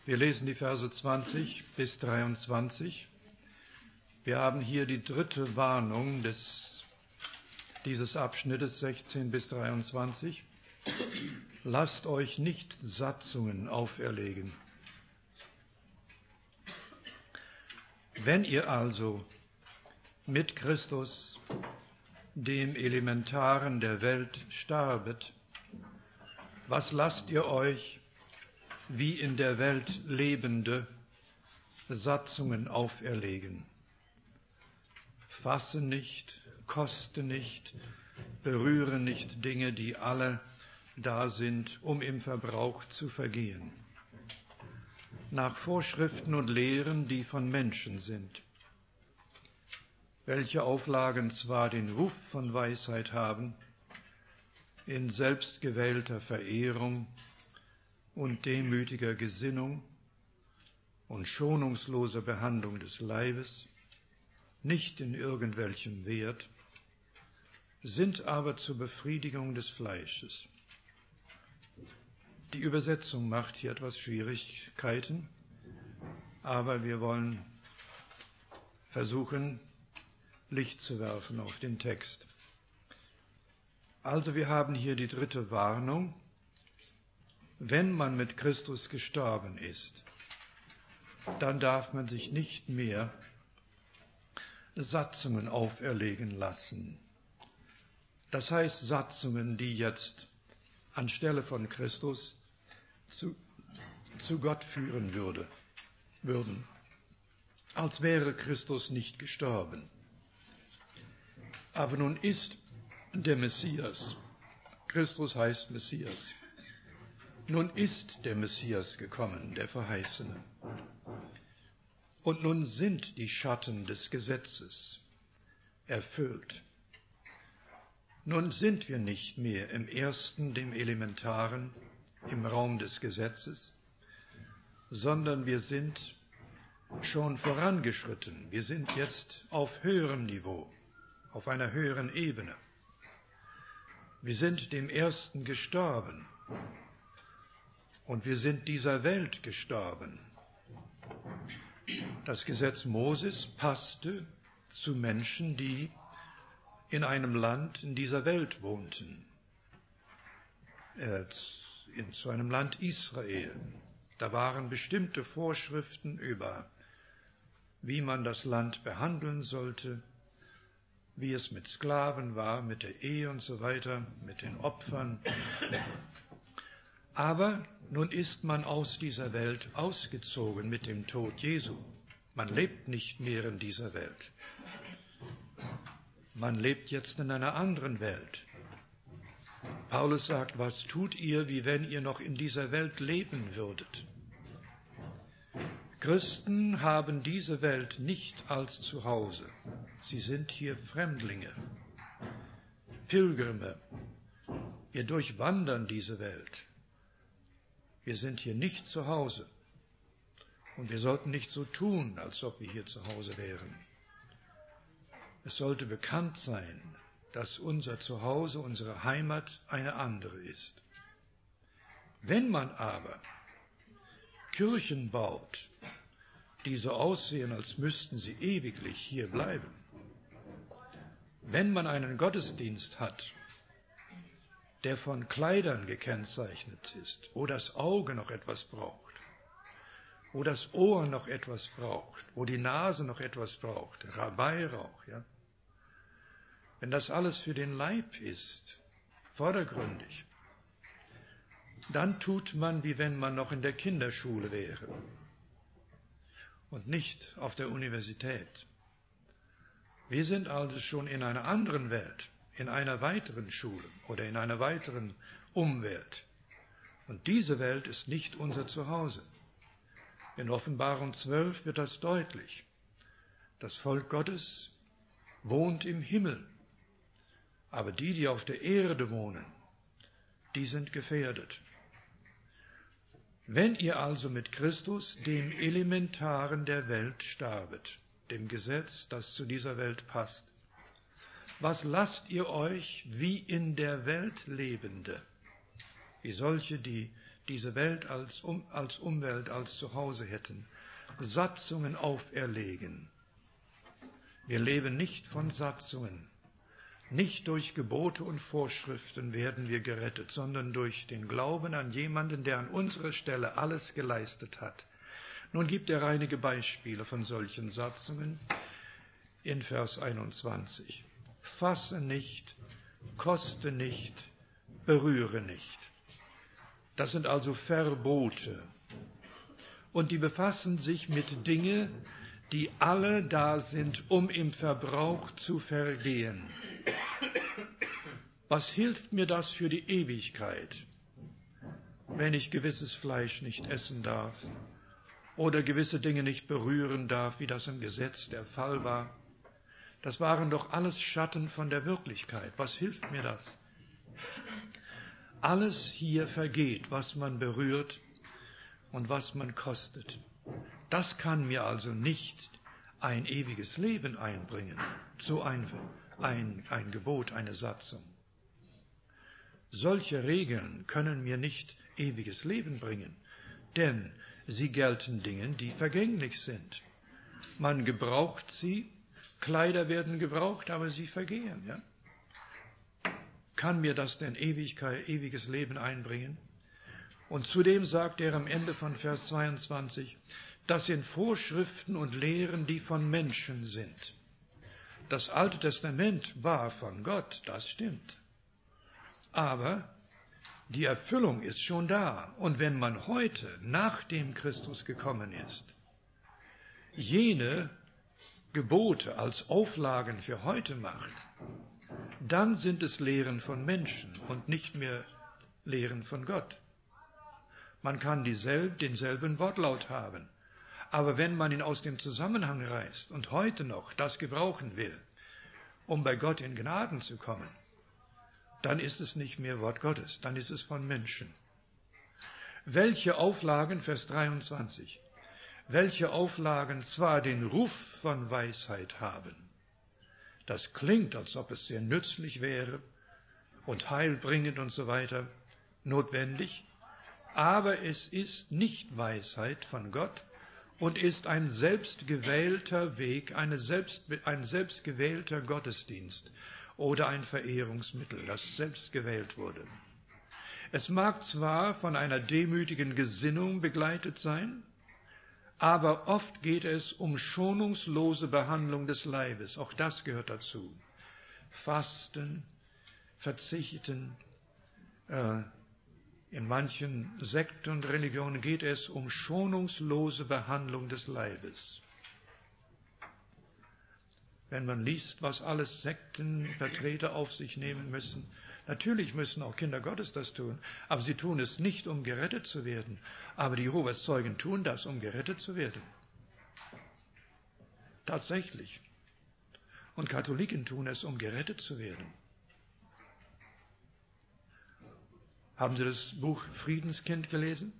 Wir lesen die Verse 20 bis 23. Wir haben hier die dritte Warnung dieses Abschnittes 16 bis 23. Lasst euch nicht Satzungen auferlegen. Wenn ihr also mit Christus, dem Elementaren der Welt, starbet, was lasst ihr euch, wie in der Welt Lebende, Satzungen auferlegen? Fasse nicht, koste nicht, berühre nicht Dinge, die alle da sind, um im Verbrauch zu vergehen. Nach Vorschriften und Lehren, die von Menschen sind, welche Auflagen zwar den Ruf von Weisheit haben, in selbstgewählter Verehrung und demütiger Gesinnung und schonungsloser Behandlung des Leibes, nicht in irgendwelchem Wert, sind aber zur Befriedigung des Fleisches. Die Übersetzung macht hier etwas Schwierigkeiten, aber wir wollen versuchen, Licht zu werfen auf den Text. Also wir haben hier die dritte Warnung. Wenn man mit Christus gestorben ist, dann darf man sich nicht mehr Satzungen auferlegen lassen. Das heißt Satzungen, die jetzt anstelle von Christus zu Gott führen würden, als wäre Christus nicht gestorben. Aber nun ist der Messias, Christus heißt Messias, nun ist der Messias gekommen, der Verheißene. Und nun sind die Schatten des Gesetzes erfüllt. Nun sind wir nicht mehr im ersten, dem Elementaren, im Raum des Gesetzes, sondern wir sind schon vorangeschritten. Wir sind jetzt auf höherem Niveau, auf einer höheren Ebene. Wir sind dem Ersten gestorben und wir sind dieser Welt gestorben. Das Gesetz Moses passte zu Menschen, die in einem Land in dieser Welt wohnten, zu einem Land Israel. Da waren bestimmte Vorschriften über, wie man das Land behandeln sollte, wie es mit Sklaven war, mit der Ehe und so weiter, mit den Opfern. Aber nun ist man aus dieser Welt ausgezogen mit dem Tod Jesu. Man lebt nicht mehr in dieser Welt. Man lebt jetzt in einer anderen Welt. Paulus sagt, was tut ihr, wie wenn ihr noch in dieser Welt leben würdet? Christen haben diese Welt nicht als Zuhause. Sie sind hier Fremdlinge, Pilgerme. Wir durchwandern diese Welt. Wir sind hier nicht zu Hause. Und wir sollten nicht so tun, als ob wir hier zu Hause wären. Es sollte bekannt sein, dass unser Zuhause, unsere Heimat eine andere ist. Wenn man aber Kirchen baut, die so aussehen, als müssten sie ewiglich hier bleiben, wenn man einen Gottesdienst hat, der von Kleidern gekennzeichnet ist, wo das Auge noch etwas braucht, wo das Ohr noch etwas braucht, wo die Nase noch etwas braucht, Weihrauch, ja. Wenn das alles für den Leib ist, vordergründig, dann tut man, wie wenn man noch in der Kinderschule wäre und nicht auf der Universität. Wir sind also schon in einer anderen Welt, in einer weiteren Schule oder in einer weiteren Umwelt. Und diese Welt ist nicht unser Zuhause. In Offenbarung 12 wird das deutlich. Das Volk Gottes wohnt im Himmel. Aber die auf der Erde wohnen, die sind gefährdet. Wenn ihr also mit Christus, dem Elementaren der Welt, starbet, dem Gesetz, das zu dieser Welt passt, was lasst ihr euch wie in der Welt Lebende, wie solche, die diese Welt als Umwelt, als Zuhause hätten, Satzungen auferlegen. Wir leben nicht von Satzungen. Nicht durch Gebote und Vorschriften werden wir gerettet, sondern durch den Glauben an jemanden, der an unserer Stelle alles geleistet hat. Nun gibt er einige Beispiele von solchen Satzungen in Vers 21. Fasse nicht, koste nicht, berühre nicht. Das sind also Verbote. Und die befassen sich mit Dingen, die alle da sind, um im Verbrauch zu vergehen. Was hilft mir das für die Ewigkeit, wenn ich gewisses Fleisch nicht essen darf oder gewisse Dinge nicht berühren darf, wie das im Gesetz der Fall war? Das waren doch alles Schatten von der Wirklichkeit. Was hilft mir das? Alles hier vergeht, was man berührt und was man kostet. Das kann mir also nicht ein ewiges Leben einbringen, so ein Gebot, eine Satzung. Solche Regeln können mir nicht ewiges Leben bringen, denn sie gelten Dingen, die vergänglich sind. Man gebraucht sie, Kleider werden gebraucht, aber sie vergehen. Ja? Kann mir das denn ewiges Leben einbringen? Und zudem sagt er am Ende von Vers 22, das sind Vorschriften und Lehren, die von Menschen sind. Das Alte Testament war von Gott, das stimmt. Aber die Erfüllung ist schon da. Und wenn man heute, nachdem Christus gekommen ist, jene Gebote als Auflagen für heute macht, dann sind es Lehren von Menschen und nicht mehr Lehren von Gott. Man kann denselben Wortlaut haben, aber wenn man ihn aus dem Zusammenhang reißt und heute noch das gebrauchen will, um bei Gott in Gnaden zu kommen, dann ist es nicht mehr Wort Gottes, dann ist es von Menschen. Welche Auflagen, Vers 23, welche Auflagen zwar den Ruf von Weisheit haben, das klingt, als ob es sehr nützlich wäre und heilbringend und so weiter, notwendig, aber es ist nicht Weisheit von Gott und ist ein selbstgewählter Weg, ein selbstgewählter Gottesdienst oder ein Verehrungsmittel, das selbst gewählt wurde. Es mag zwar von einer demütigen Gesinnung begleitet sein, aber oft geht es um schonungslose Behandlung des Leibes. Auch das gehört dazu. Fasten, Verzichten. In manchen Sekten und Religionen geht es um schonungslose Behandlung des Leibes. Wenn man liest, was alles Sektenvertreter auf sich nehmen müssen, natürlich müssen auch Kinder Gottes das tun, aber sie tun es nicht, um gerettet zu werden. Aber die Jehovas Zeugen tun das, um gerettet zu werden. Tatsächlich. Und Katholiken tun es, um gerettet zu werden. Haben Sie das Buch Friedenskind gelesen?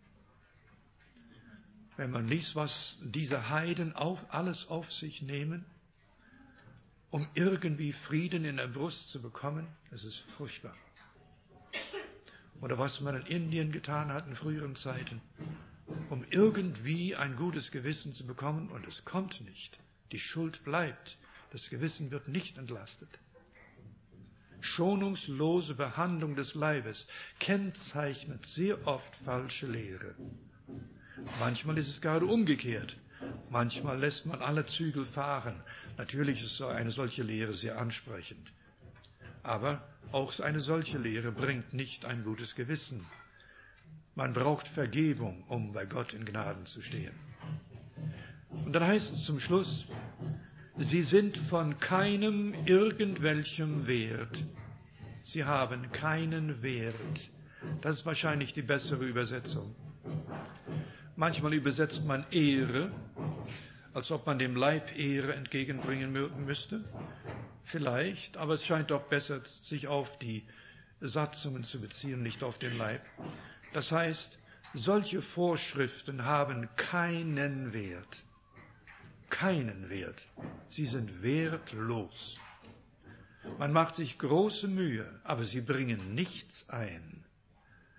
Wenn man liest, was diese Heiden alles auf sich nehmen, um irgendwie Frieden in der Brust zu bekommen, das ist furchtbar. Oder was man in Indien getan hat in früheren Zeiten, um irgendwie ein gutes Gewissen zu bekommen, und es kommt nicht. Die Schuld bleibt. Das Gewissen wird nicht entlastet. Schonungslose Behandlung des Leibes kennzeichnet sehr oft falsche Lehre. Manchmal ist es gerade umgekehrt. Manchmal lässt man alle Zügel fahren. Natürlich ist eine solche Lehre sehr ansprechend. Aber auch eine solche Lehre bringt nicht ein gutes Gewissen. Man braucht Vergebung, um bei Gott in Gnaden zu stehen. Und dann heißt es zum Schluss, sie sind von keinem irgendwelchem Wert. Sie haben keinen Wert. Das ist wahrscheinlich die bessere Übersetzung. Manchmal übersetzt man Ehre, als ob man dem Leib Ehre entgegenbringen müsste. Vielleicht, aber es scheint doch besser, sich auf die Satzungen zu beziehen, nicht auf den Leib. Das heißt, solche Vorschriften haben keinen Wert. Keinen Wert. Sie sind wertlos. Man macht sich große Mühe, aber sie bringen nichts ein.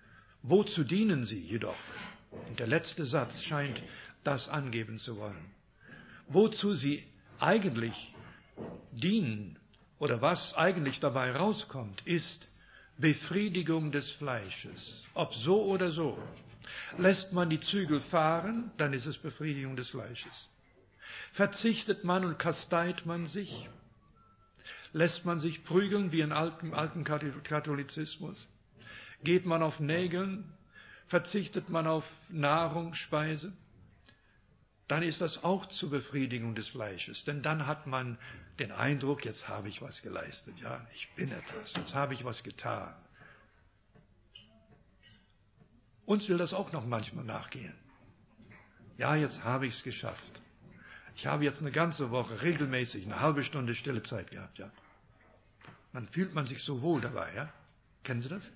Wozu dienen sie jedoch? Und der letzte Satz scheint das angeben zu wollen. Wozu sie eigentlich dienen oder was eigentlich dabei rauskommt, ist Befriedigung des Fleisches. Ob so oder so. Lässt man die Zügel fahren, dann ist es Befriedigung des Fleisches. Verzichtet man und kasteit man sich? Lässt man sich prügeln wie im alten Katholizismus? Geht man auf Nägeln? Verzichtet man auf Nahrung, Speise? Dann ist das auch zur Befriedigung des Fleisches. Denn dann hat man den Eindruck, jetzt habe ich was geleistet. Ja, ich bin etwas. Jetzt habe ich was getan. Uns will das auch noch manchmal nachgehen. Ja, jetzt habe ich es geschafft. Ich habe jetzt eine ganze Woche regelmäßig eine halbe Stunde stille Zeit gehabt. Ja. Dann fühlt man sich so wohl dabei. Ja? Kennen Sie das?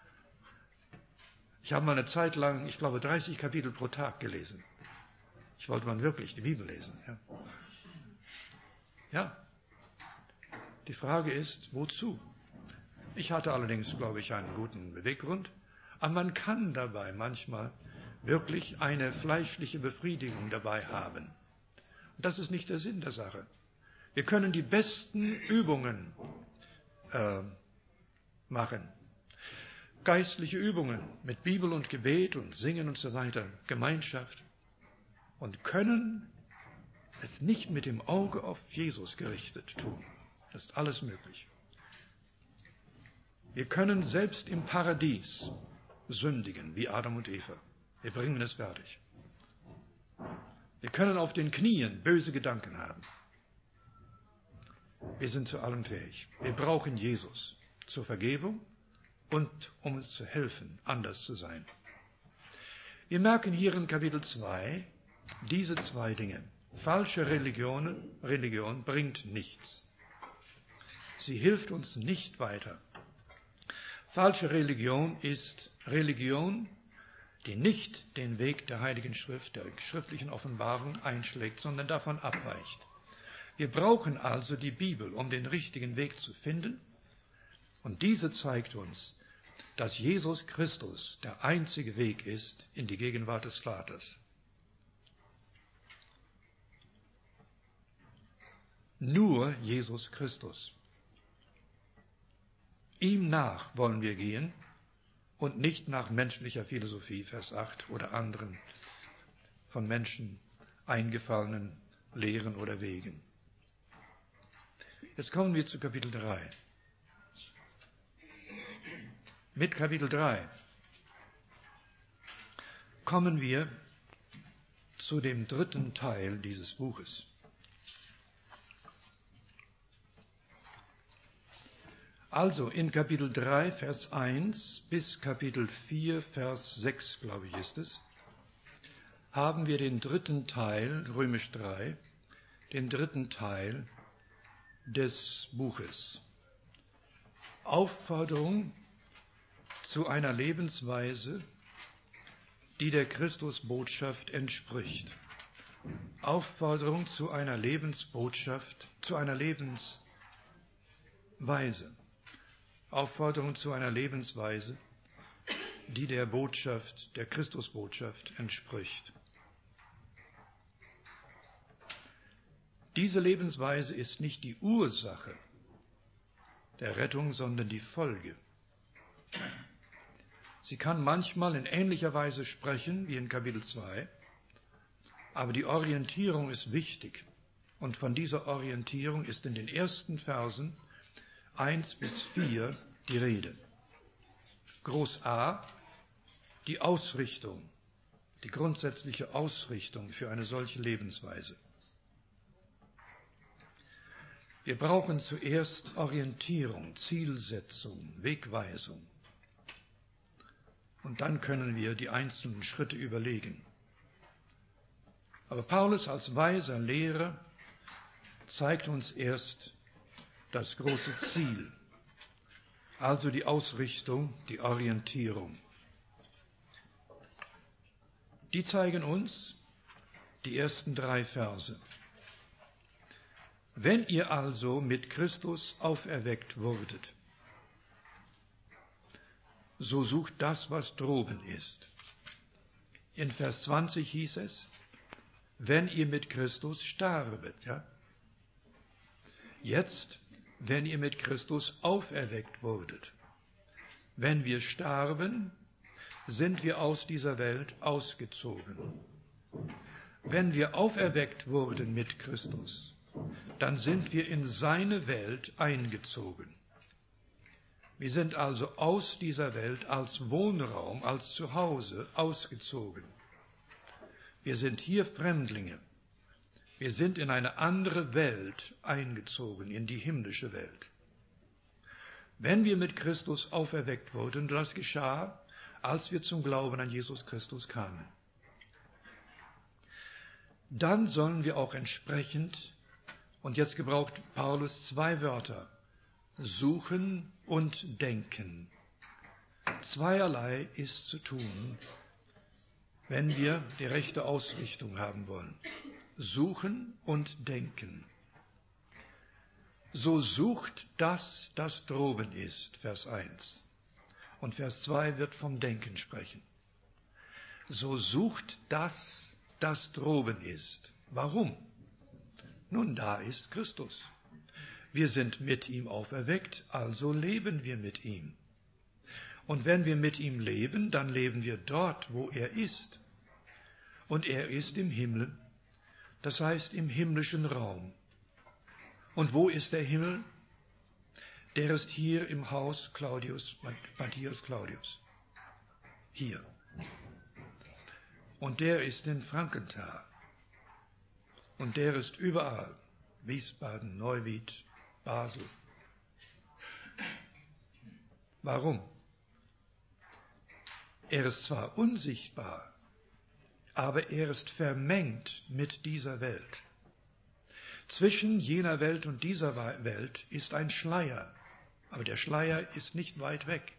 Ich habe mal eine Zeit lang, ich glaube, 30 Kapitel pro Tag gelesen. Ich wollte mal wirklich die Bibel lesen. Ja. Die Frage ist, wozu? Ich hatte allerdings, glaube ich, einen guten Beweggrund. Aber man kann dabei manchmal wirklich eine fleischliche Befriedigung dabei haben. Und das ist nicht der Sinn der Sache. Wir können die besten Übungen machen. Geistliche Übungen mit Bibel und Gebet und Singen und so weiter, Gemeinschaft. Und können es nicht mit dem Auge auf Jesus gerichtet tun. Das ist alles möglich. Wir können selbst im Paradies sündigen, wie Adam und Eva. Wir bringen es fertig. Wir können auf den Knien böse Gedanken haben. Wir sind zu allem fähig. Wir brauchen Jesus zur Vergebung und um uns zu helfen, anders zu sein. Wir merken hier in Kapitel 2 diese zwei Dinge. Falsche Religion bringt nichts. Sie hilft uns nicht weiter. Falsche Religion ist Religion, die nicht den Weg der Heiligen Schrift, der schriftlichen Offenbarung einschlägt, sondern davon abweicht. Wir brauchen also die Bibel, um den richtigen Weg zu finden. Und diese zeigt uns, dass Jesus Christus der einzige Weg ist in die Gegenwart des Vaters. Nur Jesus Christus. Ihm nach wollen wir gehen und nicht nach menschlicher Philosophie, Vers 8, oder anderen von Menschen eingefallenen Lehren oder Wegen. Jetzt kommen wir zu Kapitel 3. Mit Kapitel 3 kommen wir zu dem dritten Teil dieses Buches. Also in Kapitel 3, Vers 1 bis Kapitel 4, Vers 6, glaube ich, ist es, haben wir den dritten Teil, Römisch 3, den dritten Teil des Buches. Aufforderung zu einer Lebensweise, die der Christusbotschaft entspricht. Aufforderung zu einer Lebensbotschaft, zu einer Lebensweise. Aufforderung zu einer Lebensweise, die der Botschaft, der Christusbotschaft entspricht. Diese Lebensweise ist nicht die Ursache der Rettung, sondern die Folge. Sie kann manchmal in ähnlicher Weise sprechen wie in Kapitel 2, aber die Orientierung ist wichtig. Und von dieser Orientierung ist in den ersten Versen 1 bis 4 die Rede. Groß A, die Ausrichtung, die grundsätzliche Ausrichtung für eine solche Lebensweise. Wir brauchen zuerst Orientierung, Zielsetzung, Wegweisung. Und dann können wir die einzelnen Schritte überlegen. Aber Paulus als weiser Lehrer zeigt uns erst das große Ziel, also die Ausrichtung, die Orientierung. Die zeigen uns die ersten 3 Verse. Wenn ihr also mit Christus auferweckt wurdet, so sucht das, was droben ist. In Vers 20 hieß es, wenn ihr mit Christus starbet. Ja? Jetzt, wenn ihr mit Christus auferweckt wurdet. Wenn wir starben, sind wir aus dieser Welt ausgezogen. Wenn wir auferweckt wurden mit Christus, dann sind wir in seine Welt eingezogen. Wir sind also aus dieser Welt als Wohnraum, als Zuhause ausgezogen. Wir sind hier Fremdlinge. Wir sind in eine andere Welt eingezogen, in die himmlische Welt. Wenn wir mit Christus auferweckt wurden, das geschah, als wir zum Glauben an Jesus Christus kamen, dann sollen wir auch entsprechend, und jetzt gebraucht Paulus 2 Wörter, suchen und denken. Zweierlei ist zu tun, wenn wir die rechte Ausrichtung haben wollen. Suchen und denken. So sucht das, das droben ist, Vers 1. Und Vers 2 wird vom Denken sprechen. So sucht das, das droben ist. Warum? Nun, da ist Christus. Wir sind mit ihm auferweckt, also leben wir mit ihm. Und wenn wir mit ihm leben, dann leben wir dort, wo er ist. Und er ist im Himmel, das heißt im himmlischen Raum. Und wo ist der Himmel? Der ist hier im Haus Matthias Claudius. Hier. Und der ist in Frankenthal. Und der ist überall. Wiesbaden, Neuwied, Basel. Warum? Er ist zwar unsichtbar, aber er ist vermengt mit dieser Welt. Zwischen jener Welt und dieser Welt ist ein Schleier, aber der Schleier ist nicht weit weg.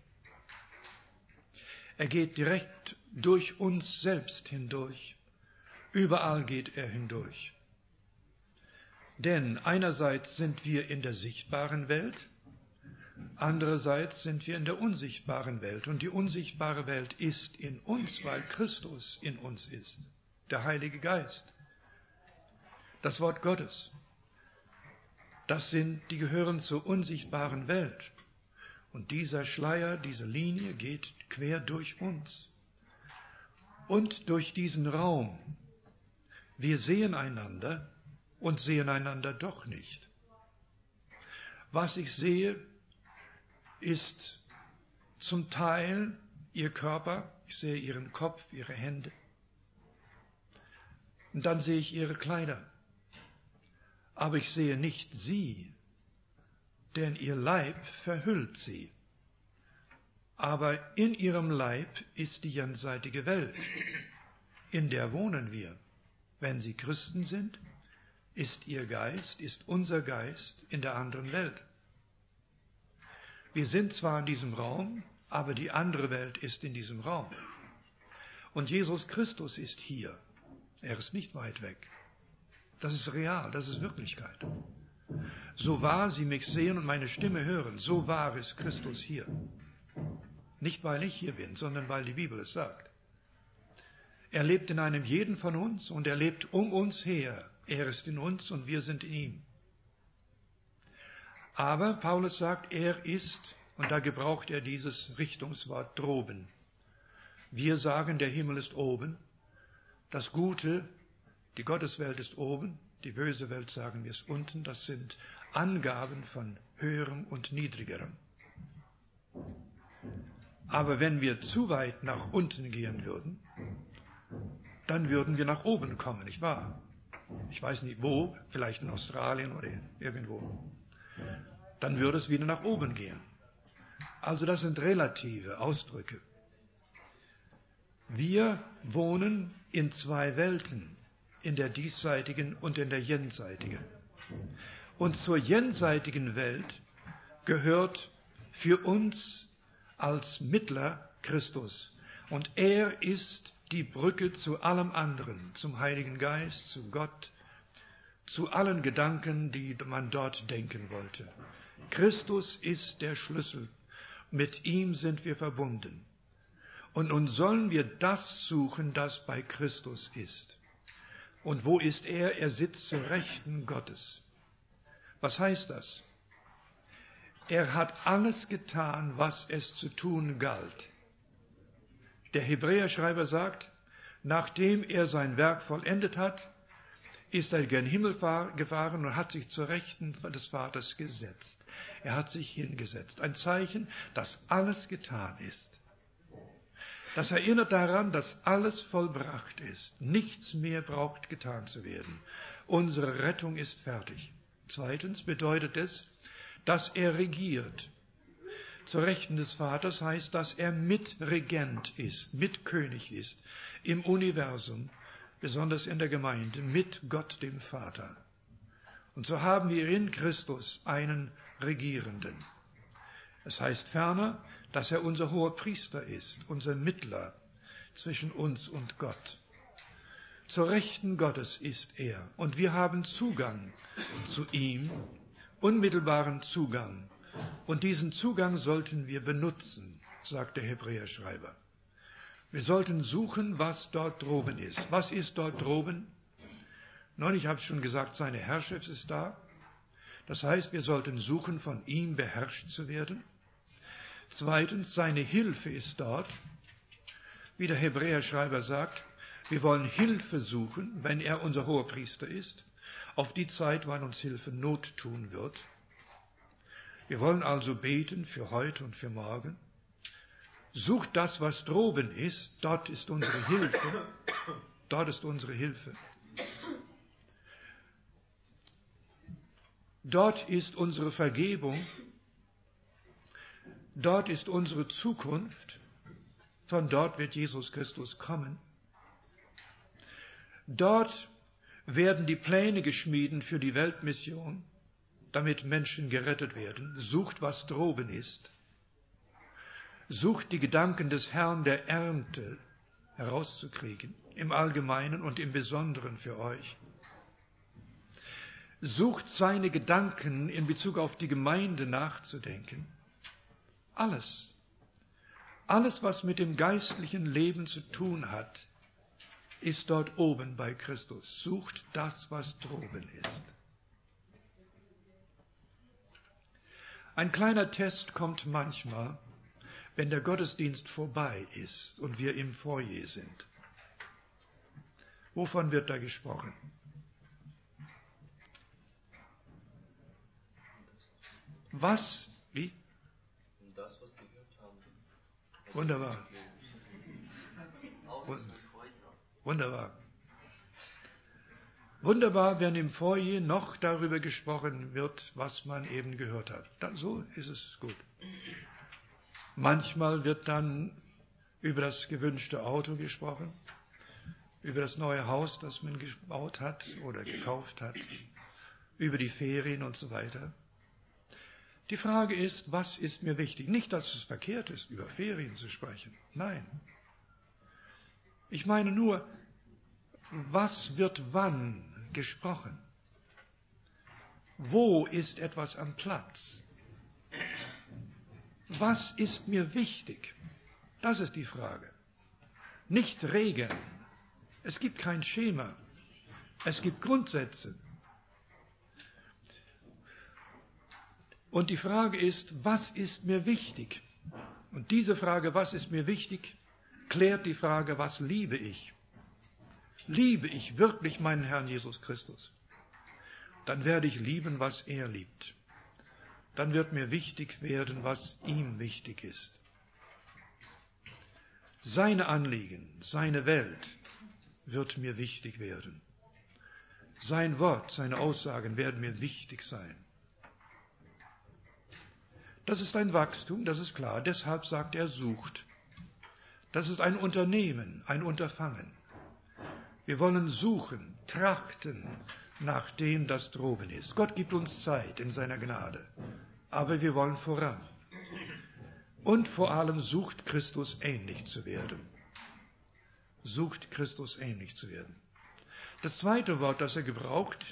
Er geht direkt durch uns selbst hindurch. Überall geht er hindurch. Denn einerseits sind wir in der sichtbaren Welt, andererseits sind wir in der unsichtbaren Welt. Und die unsichtbare Welt ist in uns, weil Christus in uns ist, der Heilige Geist. Das Wort Gottes, die gehören zur unsichtbaren Welt. Und dieser Schleier, diese Linie geht quer durch uns. Und durch diesen Raum. Wir sehen einander und sehen einander doch nicht. Was ich sehe, ist zum Teil ihr Körper, ich sehe ihren Kopf, ihre Hände. Und dann sehe ich ihre Kleider. Aber ich sehe nicht sie, denn ihr Leib verhüllt sie. Aber in ihrem Leib ist die jenseitige Welt. In der wohnen wir. Wenn sie Christen sind, ist ihr Geist, ist unser Geist in der anderen Welt. Wir sind zwar in diesem Raum, aber die andere Welt ist in diesem Raum. Und Jesus Christus ist hier. Er ist nicht weit weg. Das ist real, das ist Wirklichkeit. So wahr Sie mich sehen und meine Stimme hören, so wahr ist Christus hier. Nicht, weil ich hier bin, sondern weil die Bibel es sagt. Er lebt in einem jeden von uns und er lebt um uns her. Er ist in uns und wir sind in ihm. Aber Paulus sagt, er ist, und da gebraucht er dieses Richtungswort droben. Wir sagen, der Himmel ist oben. Das Gute, die Gotteswelt ist oben. Die böse Welt, sagen wir, ist unten. Das sind Angaben von höherem und niedrigerem. Aber wenn wir zu weit nach unten gehen würden, dann würden wir nach oben kommen, nicht wahr? Ich weiß nicht wo, vielleicht in Australien oder irgendwo. Dann würde es wieder nach oben gehen. Also das sind relative Ausdrücke. Wir wohnen in 2 Welten, in der diesseitigen und in der jenseitigen. Und zur jenseitigen Welt gehört für uns als Mittler Christus. Und er ist die Brücke zu allem anderen, zum Heiligen Geist, zu Gott, zu allen Gedanken, die man dort denken wollte. Christus ist der Schlüssel Mit ihm sind wir verbunden. Und nun sollen wir das suchen, das bei Christus ist. Und wo ist er? Er sitzt zur Rechten Gottes. Was heißt das? Er hat alles getan, was es zu tun galt. Der Hebräerschreiber sagt, nachdem er sein Werk vollendet hat, ist er gen Himmel gefahren und hat sich zur Rechten des Vaters gesetzt. Er hat sich hingesetzt. Ein Zeichen, dass alles getan ist. Das erinnert daran, dass alles vollbracht ist. Nichts mehr braucht getan zu werden. Unsere Rettung ist fertig. Zweitens bedeutet es, dass er regiert. Zur Rechten des Vaters heißt, dass er Mitregent ist, Mitkönig ist im Universum, besonders in der Gemeinde, mit Gott dem Vater. Und so haben wir in Christus einen Regierenden. Es heißt ferner, dass er unser hoher Priester ist, unser Mittler zwischen uns und Gott. Zur Rechten Gottes ist er und wir haben Zugang zu ihm, unmittelbaren Zugang. Und diesen Zugang sollten wir benutzen, sagt der Hebräerschreiber. Wir sollten suchen, was dort droben ist. Was ist dort droben? Nun, ich habe schon gesagt, seine Herrschaft ist da. Das heißt, wir sollten suchen, von ihm beherrscht zu werden. Zweitens, seine Hilfe ist dort. Wie der Hebräerschreiber sagt, wir wollen Hilfe suchen, wenn er unser hoher Priester ist, auf die Zeit, wann uns Hilfe Not tun wird. Wir wollen also beten für heute und für morgen. Sucht das, was droben ist, dort ist unsere Hilfe. Dort ist unsere Hilfe. Dort ist unsere Vergebung. Dort ist unsere Zukunft. Von dort wird Jesus Christus kommen. Dort werden die Pläne geschmiedet für die Weltmission, damit Menschen gerettet werden. Sucht, was droben ist. Sucht die Gedanken des Herrn der Ernte herauszukriegen, im Allgemeinen und im Besonderen für euch. Sucht seine Gedanken in Bezug auf die Gemeinde nachzudenken. Alles, was mit dem geistlichen Leben zu tun hat, ist dort oben bei Christus. Sucht das, was droben ist. Ein kleiner Test kommt manchmal, wenn der Gottesdienst vorbei ist und wir im Foyer sind. Wovon wird da gesprochen? Was? Wie? Das, was wir gehört haben. Wunderbar. Wunderbar. Wunderbar, wenn im Foyer noch darüber gesprochen wird, was man eben gehört hat. So ist es gut. Manchmal wird dann über das gewünschte Auto gesprochen, über das neue Haus, das man gebaut hat oder gekauft hat, über die Ferien und so weiter. Die Frage ist, was ist mir wichtig? Nicht, dass es verkehrt ist, über Ferien zu sprechen. Nein. Ich meine nur, was wird wann gesprochen? Wo ist etwas am Platz? Was ist mir wichtig? Das ist die Frage. Nicht Regeln. Es gibt kein Schema. Es gibt Grundsätze. Und die Frage ist, was ist mir wichtig? Und diese Frage, was ist mir wichtig, klärt die Frage, was liebe ich? Liebe ich wirklich meinen Herrn Jesus Christus? Dann werde ich lieben, was er liebt. Dann wird mir wichtig werden, was ihm wichtig ist. Seine Anliegen, seine Welt wird mir wichtig werden. Sein Wort, seine Aussagen werden mir wichtig sein. Das ist ein Wachstum, das ist klar. Deshalb sagt er, sucht. Das ist ein Unternehmen, ein Unterfangen. Wir wollen suchen, trachten nach dem, das droben ist. Gott gibt uns Zeit in seiner Gnade, aber wir wollen voran. Und vor allem sucht Christus ähnlich zu werden. Sucht Christus ähnlich zu werden. Das zweite Wort, das er gebraucht,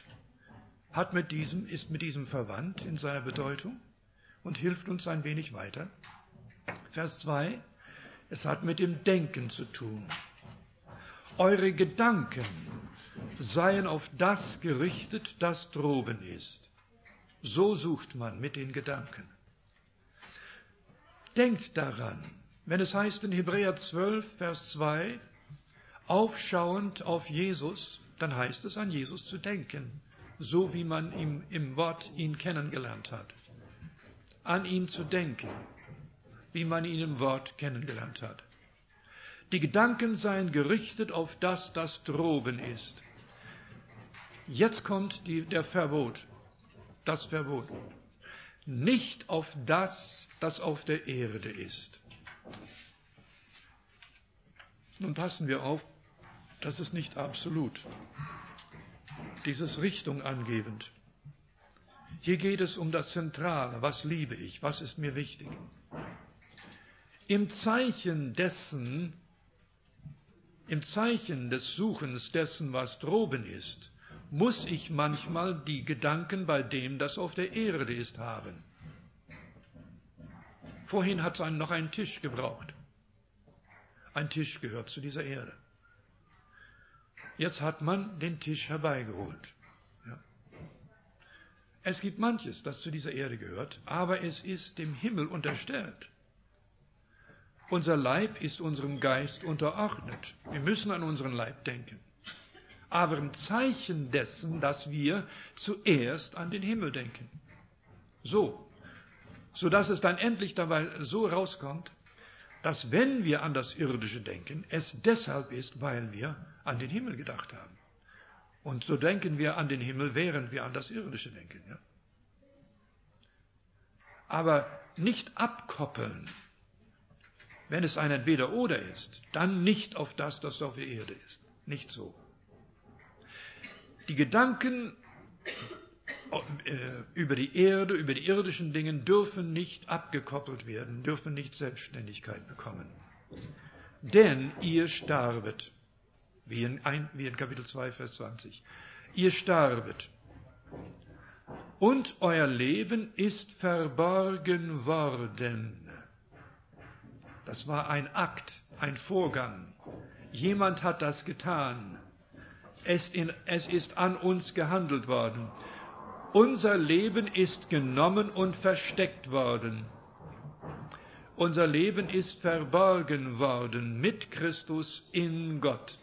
ist mit diesem verwandt in seiner Bedeutung und hilft uns ein wenig weiter. Vers 2, es hat mit dem Denken zu tun. Eure Gedanken seien auf das gerichtet, das droben ist. So sucht man mit den Gedanken. Denkt daran, wenn es heißt in Hebräer 12, Vers 2, aufschauend auf Jesus, dann heißt es, an Jesus zu denken, so wie man im Wort ihn kennengelernt hat. An ihn zu denken, wie man ihn im Wort kennengelernt hat. Die Gedanken seien gerichtet auf das, das droben ist. Jetzt kommt das Verbot. Nicht auf das, das auf der Erde ist. Nun passen wir auf, das ist nicht absolut. Dies ist Richtung angebend. Hier geht es um das Zentrale. Was liebe ich? Was ist mir wichtig? Im Zeichen des Suchens dessen, was droben ist, muss ich manchmal die Gedanken bei dem, das auf der Erde ist, haben. Vorhin hat es noch einen Tisch gebraucht. Ein Tisch gehört zu dieser Erde. Jetzt hat man den Tisch herbeigeholt. Ja. Es gibt manches, das zu dieser Erde gehört, aber es ist dem Himmel unterstellt. Unser Leib ist unserem Geist unterordnet. Wir müssen an unseren Leib denken. Aber im Zeichen dessen, dass wir zuerst an den Himmel denken. Sodass es dann endlich dabei so rauskommt, dass wenn wir an das Irdische denken, es deshalb ist, weil wir an den Himmel gedacht haben. Und so denken wir an den Himmel, während wir an das Irdische denken. Ja? Aber nicht abkoppeln. Wenn es ein Entweder-Oder ist, dann nicht auf das, das auf der Erde ist. Nicht so. Die Gedanken über die Erde, über die irdischen Dinge dürfen nicht abgekoppelt werden, dürfen nicht Selbstständigkeit bekommen. Denn ihr starbet, wie in Kapitel 2, Vers 20. Ihr starbet. Und euer Leben ist verborgen worden. Das war ein Akt, ein Vorgang. Jemand hat das getan. Es ist an uns gehandelt worden. Unser Leben ist genommen und versteckt worden. Unser Leben ist verborgen worden mit Christus in Gott.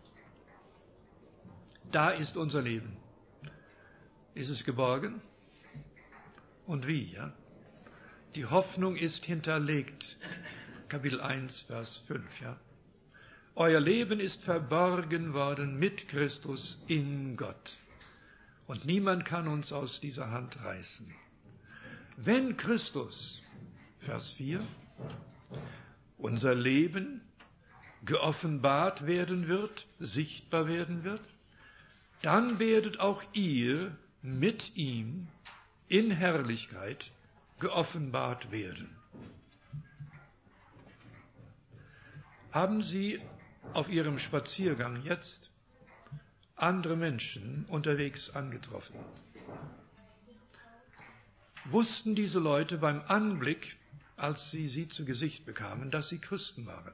Da ist unser Leben. Ist es geborgen? Und wie, ja? Die Hoffnung ist hinterlegt. Kapitel 1, Vers 5, ja. Euer Leben ist verborgen worden mit Christus in Gott. Und niemand kann uns aus dieser Hand reißen. Wenn Christus, Vers 4, unser Leben geoffenbart werden wird, sichtbar werden wird, dann werdet auch ihr mit ihm in Herrlichkeit geoffenbart werden. Haben Sie auf Ihrem Spaziergang jetzt andere Menschen unterwegs angetroffen? Wussten diese Leute beim Anblick, als sie zu Gesicht bekamen, dass sie Christen waren?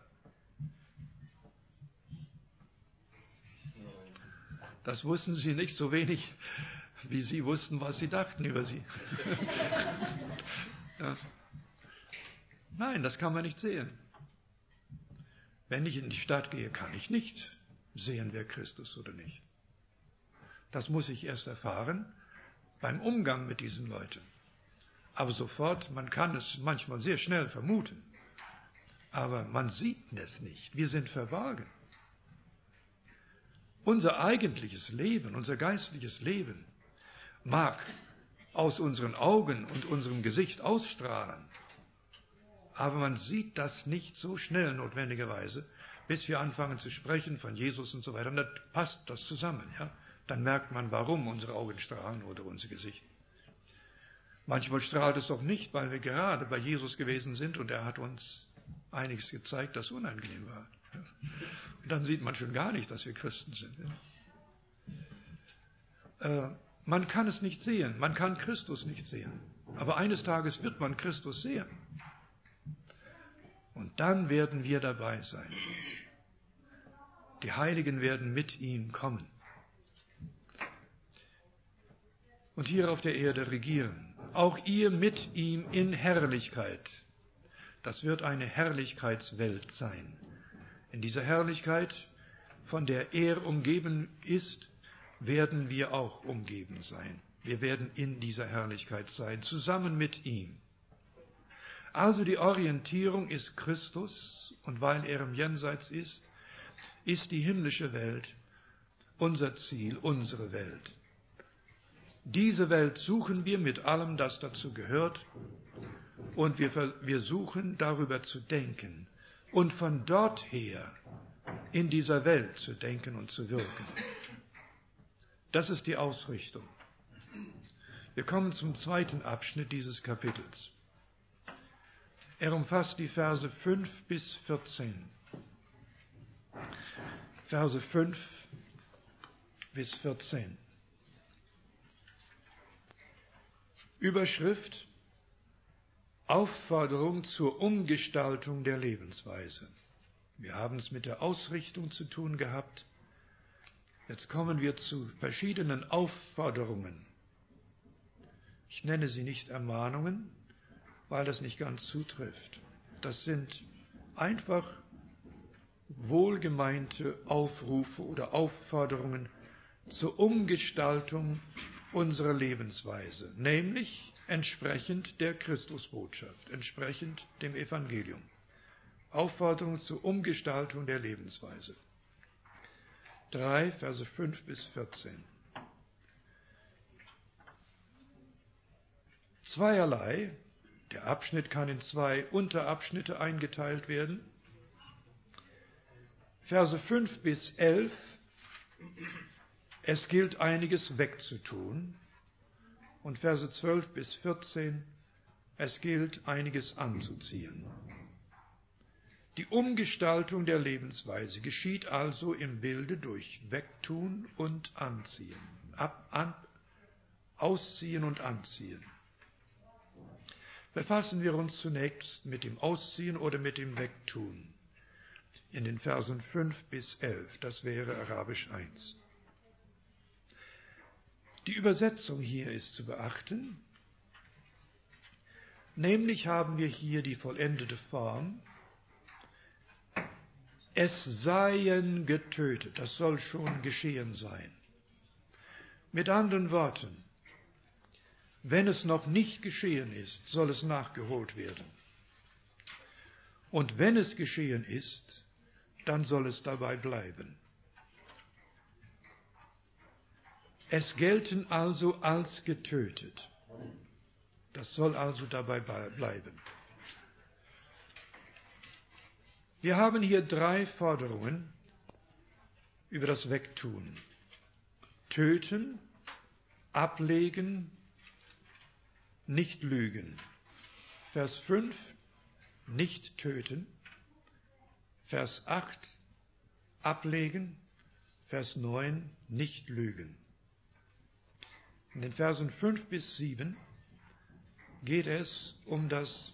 Das wussten sie nicht so wenig, wie sie wussten, was sie dachten über sie. Ja. Nein, das kann man nicht sehen. Wenn ich in die Stadt gehe, kann ich nicht sehen, wer Christus oder nicht. Das muss ich erst erfahren beim Umgang mit diesen Leuten. Aber sofort, man kann es manchmal sehr schnell vermuten. Aber man sieht es nicht. Wir sind verborgen. Unser eigentliches Leben, unser geistliches Leben mag aus unseren Augen und unserem Gesicht ausstrahlen. Aber man sieht das nicht so schnell notwendigerweise, bis wir anfangen zu sprechen von Jesus und so weiter. Und dann passt das zusammen, ja. Dann merkt man, warum unsere Augen strahlen oder unser Gesicht. Manchmal strahlt es doch nicht, weil wir gerade bei Jesus gewesen sind und er hat uns einiges gezeigt, das unangenehm war. Und dann sieht man schon gar nicht, dass wir Christen sind. Man kann es nicht sehen, man kann Christus nicht sehen. Aber eines Tages wird man Christus sehen. Und dann werden wir dabei sein. Die Heiligen werden mit ihm kommen. Und hier auf der Erde regieren. Auch ihr mit ihm in Herrlichkeit. Das wird eine Herrlichkeitswelt sein. In dieser Herrlichkeit, von der er umgeben ist, werden wir auch umgeben sein. Wir werden in dieser Herrlichkeit sein, zusammen mit ihm. Also die Orientierung ist Christus, und weil er im Jenseits ist die himmlische Welt unser Ziel, unsere Welt. Diese Welt suchen wir mit allem, das dazu gehört, und wir suchen darüber zu denken und von dort her in dieser Welt zu denken und zu wirken. Das ist die Ausrichtung. Wir kommen zum zweiten Abschnitt dieses Kapitels. Er umfasst die Verse 5 bis 14. Verse 5 bis 14. Überschrift: Aufforderung zur Umgestaltung der Lebensweise. Wir haben es mit der Ausrichtung zu tun gehabt. Jetzt kommen wir zu verschiedenen Aufforderungen. Ich nenne sie nicht Ermahnungen, weil das nicht ganz zutrifft. Das sind einfach wohlgemeinte Aufrufe oder Aufforderungen zur Umgestaltung unserer Lebensweise, nämlich entsprechend der Christusbotschaft, entsprechend dem Evangelium. Aufforderung zur Umgestaltung der Lebensweise. 3, Verse 5 bis 14. Zweierlei. Der Abschnitt kann in 2 Unterabschnitte eingeteilt werden. Verse 5 bis 11. Es gilt einiges wegzutun. Und Verse 12 bis 14. Es gilt einiges anzuziehen. Die Umgestaltung der Lebensweise geschieht also im Bilde durch Wegtun und Anziehen. Ausziehen und Anziehen. Befassen wir uns zunächst mit dem Ausziehen oder mit dem Wegtun. In den Versen 5 bis 11, das wäre Arabisch 1. Die Übersetzung hier ist zu beachten. Nämlich haben wir hier die vollendete Form. Es seien getötet, das soll schon geschehen sein. Mit anderen Worten, wenn es noch nicht geschehen ist, soll es nachgeholt werden. Und wenn es geschehen ist, dann soll es dabei bleiben. Es gelten also als getötet. Das soll also dabei bleiben. Wir haben hier 3 Forderungen über das Wegtun. Töten, ablegen, nicht lügen. Vers 5, nicht töten. Vers 8, ablegen. Vers 9, nicht lügen. In den Versen 5 bis 7 geht es um das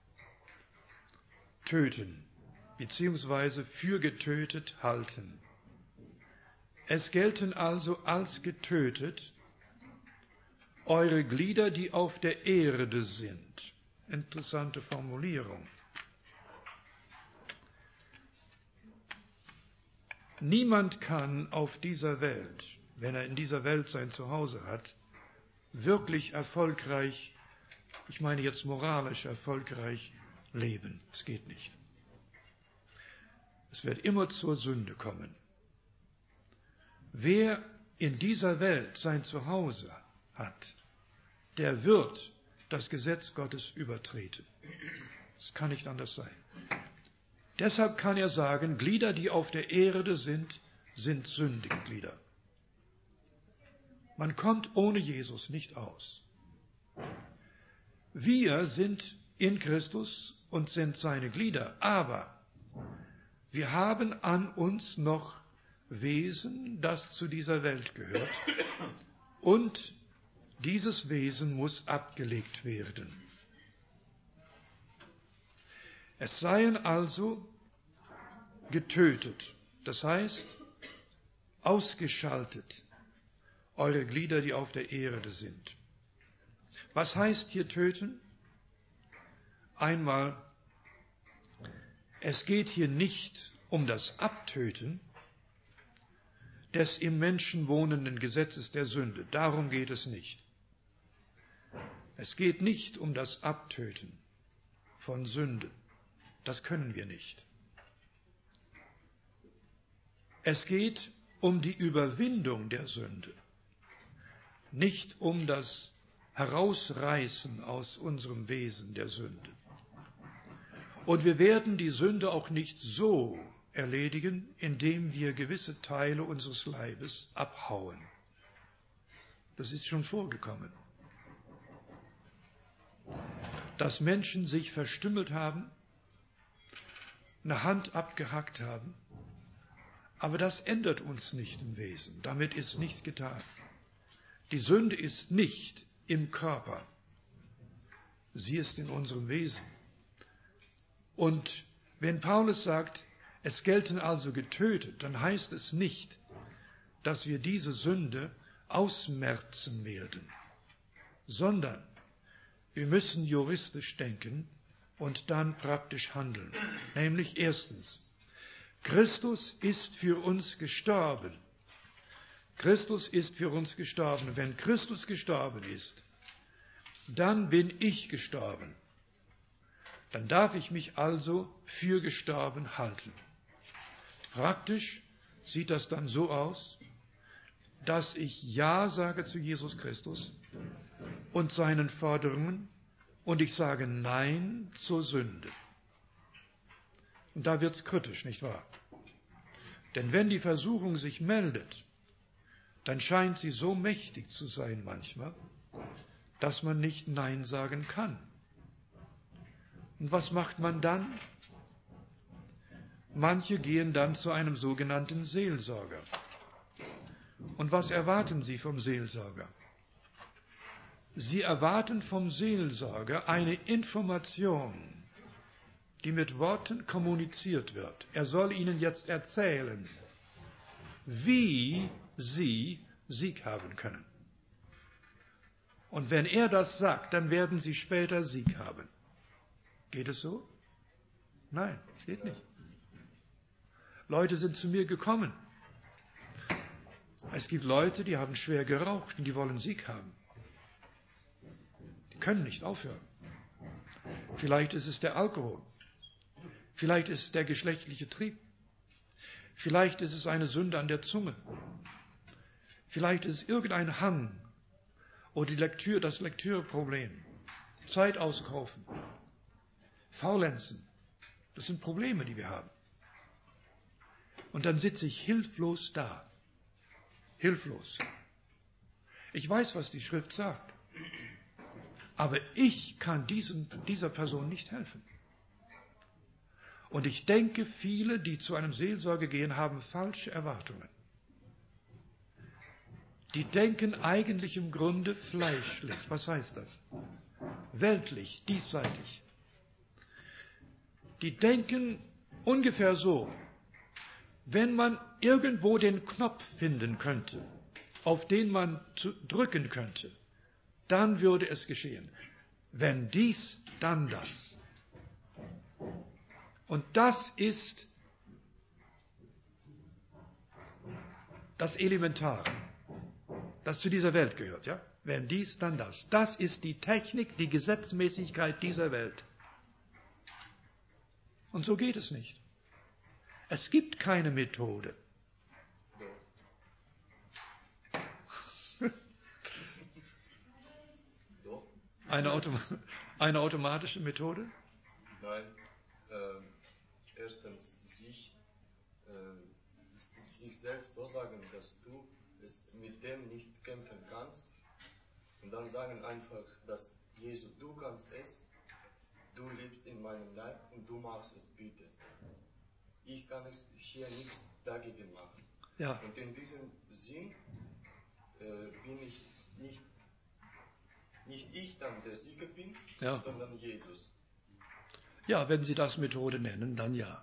Töten, beziehungsweise für getötet halten. Es gelten also als getötet eure Glieder, die auf der Erde sind. Interessante Formulierung. Niemand kann auf dieser Welt, wenn er in dieser Welt sein Zuhause hat, wirklich erfolgreich, ich meine jetzt moralisch erfolgreich leben. Es geht nicht. Es wird immer zur Sünde kommen. Wer in dieser Welt sein Zuhause hat, der wird das Gesetz Gottes übertreten. Es kann nicht anders sein. Deshalb kann er sagen, Glieder, die auf der Erde sind, sind sündige Glieder. Man kommt ohne Jesus nicht aus. Wir sind in Christus und sind seine Glieder, aber wir haben an uns noch Wesen, das zu dieser Welt gehört, und dieses Wesen muss abgelegt werden. Es seien also getötet, das heißt ausgeschaltet, eure Glieder, die auf der Erde sind. Was heißt hier töten? Einmal, es geht hier nicht um das Abtöten des im Menschen wohnenden Gesetzes der Sünde. Darum geht es nicht. Es geht nicht um das Abtöten von Sünde. Das können wir nicht. Es geht um die Überwindung der Sünde, nicht um das Herausreißen aus unserem Wesen der Sünde. Und wir werden die Sünde auch nicht so erledigen, indem wir gewisse Teile unseres Leibes abhauen. Das ist schon vorgekommen. Dass Menschen sich verstümmelt haben, eine Hand abgehackt haben, aber das ändert uns nicht im Wesen. Damit ist nichts getan. Die Sünde ist nicht im Körper. Sie ist in unserem Wesen. Und wenn Paulus sagt, es gelten also getötet, dann heißt es nicht, dass wir diese Sünde ausmerzen werden, sondern wir müssen juristisch denken und dann praktisch handeln. Nämlich erstens, Christus ist für uns gestorben. Christus ist für uns gestorben. Wenn Christus gestorben ist, dann bin ich gestorben. Dann darf ich mich also für gestorben halten. Praktisch sieht das dann so aus, dass ich Ja sage zu Jesus Christus und seinen Forderungen und ich sage Nein zur Sünde. Und da wird's kritisch, nicht wahr? Denn wenn die Versuchung sich meldet, dann scheint sie so mächtig zu sein manchmal, dass man nicht Nein sagen kann. Und was macht man dann? Manche gehen dann zu einem sogenannten Seelsorger. Und was erwarten sie vom Seelsorger? Sie erwarten vom Seelsorger eine Information, die mit Worten kommuniziert wird. Er soll ihnen jetzt erzählen, wie sie Sieg haben können. Und wenn er das sagt, dann werden sie später Sieg haben. Geht es so? Nein, geht nicht. Leute sind zu mir gekommen. Es gibt Leute, die haben schwer geraucht und die wollen Sieg haben. Die können nicht aufhören. Vielleicht ist es der Alkohol. Vielleicht ist es der geschlechtliche Trieb. Vielleicht ist es eine Sünde an der Zunge. Vielleicht ist es irgendein Hang oder das Lektüreproblem. Zeit auskaufen. Faulenzen. Das sind Probleme, die wir haben. Und dann sitze ich hilflos da. Hilflos. Ich weiß, was die Schrift sagt. Aber ich kann dieser Person nicht helfen. Und ich denke, viele, die zu einem Seelsorger gehen, haben falsche Erwartungen. Die denken eigentlich im Grunde fleischlich. Was heißt das? Weltlich, diesseitig. Die denken ungefähr so, wenn man irgendwo den Knopf finden könnte, auf den man drücken könnte, dann würde es geschehen. Wenn dies, dann das. Und das ist das Elementare, das zu dieser Welt gehört. Ja? Wenn dies, dann das. Das ist die Technik, die Gesetzmäßigkeit dieser Welt. Und so geht es nicht. Es gibt keine Methode. Eine automatische Methode? Nein. Erstens sich selbst so sagen, dass du es mit dem nicht kämpfen kannst. Und dann sagen einfach, dass Jesus, du kannst es, du lebst in meinem Leib und du machst es bitte. Ich kann es hier nichts dagegen machen. Ja. Und in diesem Sinn bin ich nicht ich dann der Sieger bin, Ja. sondern Jesus. Ja, wenn Sie das Methode nennen, dann ja.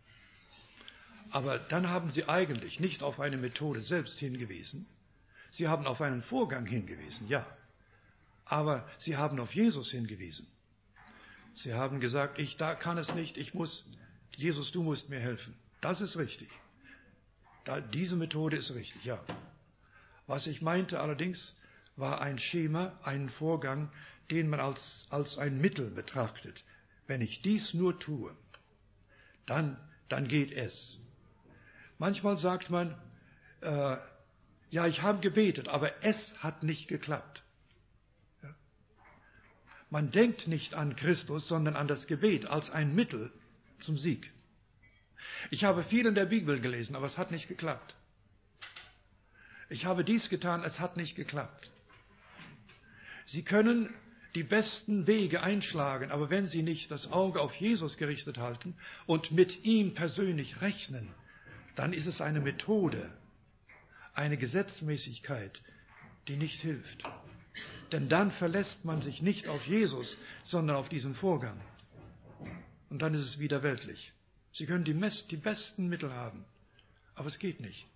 Aber dann haben Sie eigentlich nicht auf eine Methode selbst hingewiesen. Sie haben auf einen Vorgang hingewiesen, ja. Aber Sie haben auf Jesus hingewiesen. Sie haben gesagt, ich kann es nicht, Jesus, du musst mir helfen. Das ist richtig. Diese Methode ist richtig, ja. Was ich meinte allerdings, war ein Schema, einen Vorgang, den man als ein Mittel betrachtet. Wenn ich dies nur tue, dann geht es. Manchmal sagt man, ja, ich habe gebetet, aber es hat nicht geklappt. Ja. Man denkt nicht an Christus, sondern an das Gebet als ein Mittel zum Sieg. Ich habe viel in der Bibel gelesen, aber es hat nicht geklappt. Ich habe dies getan, es hat nicht geklappt. Sie können die besten Wege einschlagen, aber wenn Sie nicht das Auge auf Jesus gerichtet halten und mit ihm persönlich rechnen, dann ist es eine Methode, eine Gesetzmäßigkeit, die nicht hilft. Denn dann verlässt man sich nicht auf Jesus, sondern auf diesen Vorgang. Und dann ist es wieder weltlich. Sie können die besten Mittel haben, aber es geht nicht.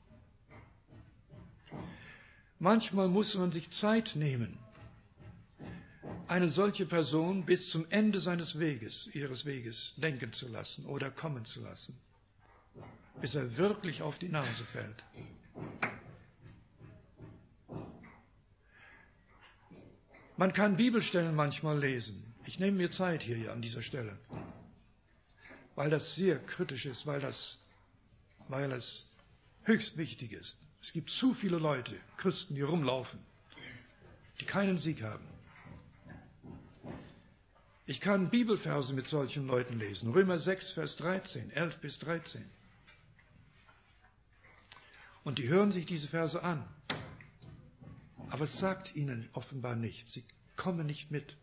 Manchmal muss man sich Zeit nehmen, eine solche Person bis zum Ende ihres Weges denken zu lassen oder kommen zu lassen, bis er wirklich auf die Nase fällt. Man kann Bibelstellen manchmal lesen. Ich nehme mir Zeit hier an dieser Stelle, weil das sehr kritisch ist, weil das höchst wichtig ist. Es gibt zu viele Leute, Christen, die rumlaufen, die keinen Sieg haben. Ich kann Bibelverse mit solchen Leuten lesen. Römer 6, Vers 13, 11 bis 13. Und die hören sich diese Verse an. Aber es sagt ihnen offenbar nichts. Sie kommen nicht mit.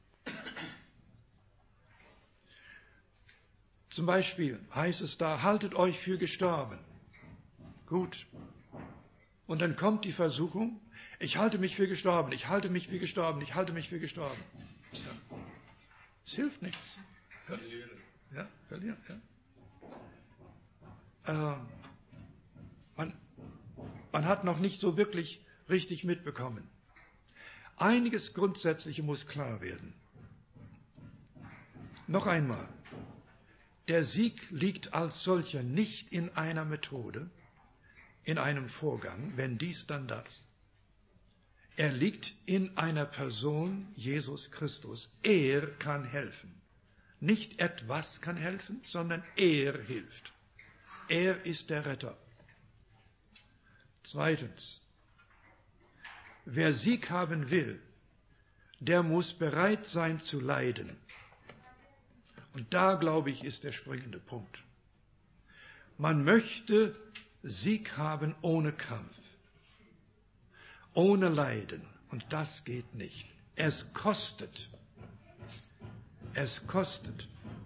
Zum Beispiel heißt es da, haltet euch für gestorben. Gut. Und dann kommt die Versuchung, ich halte mich für gestorben, ich halte mich für gestorben, ich halte mich für gestorben. Ja. Es hilft nichts. Verlieren. Ja, verlieren. Ja. Man hat noch nicht so wirklich richtig mitbekommen. Einiges Grundsätzliche muss klar werden. Noch einmal. Der Sieg liegt als solcher nicht in einer Methode, in einem Vorgang, wenn dies, dann das. Er liegt in einer Person, Jesus Christus. Er kann helfen. Nicht etwas kann helfen, sondern er hilft. Er ist der Retter. Zweitens. Wer Sieg haben will, der muss bereit sein zu leiden. Und da, glaube ich, ist der springende Punkt. Man möchte Sieg haben ohne Kampf, ohne Leiden. Und das geht nicht. Es kostet. Es kostet.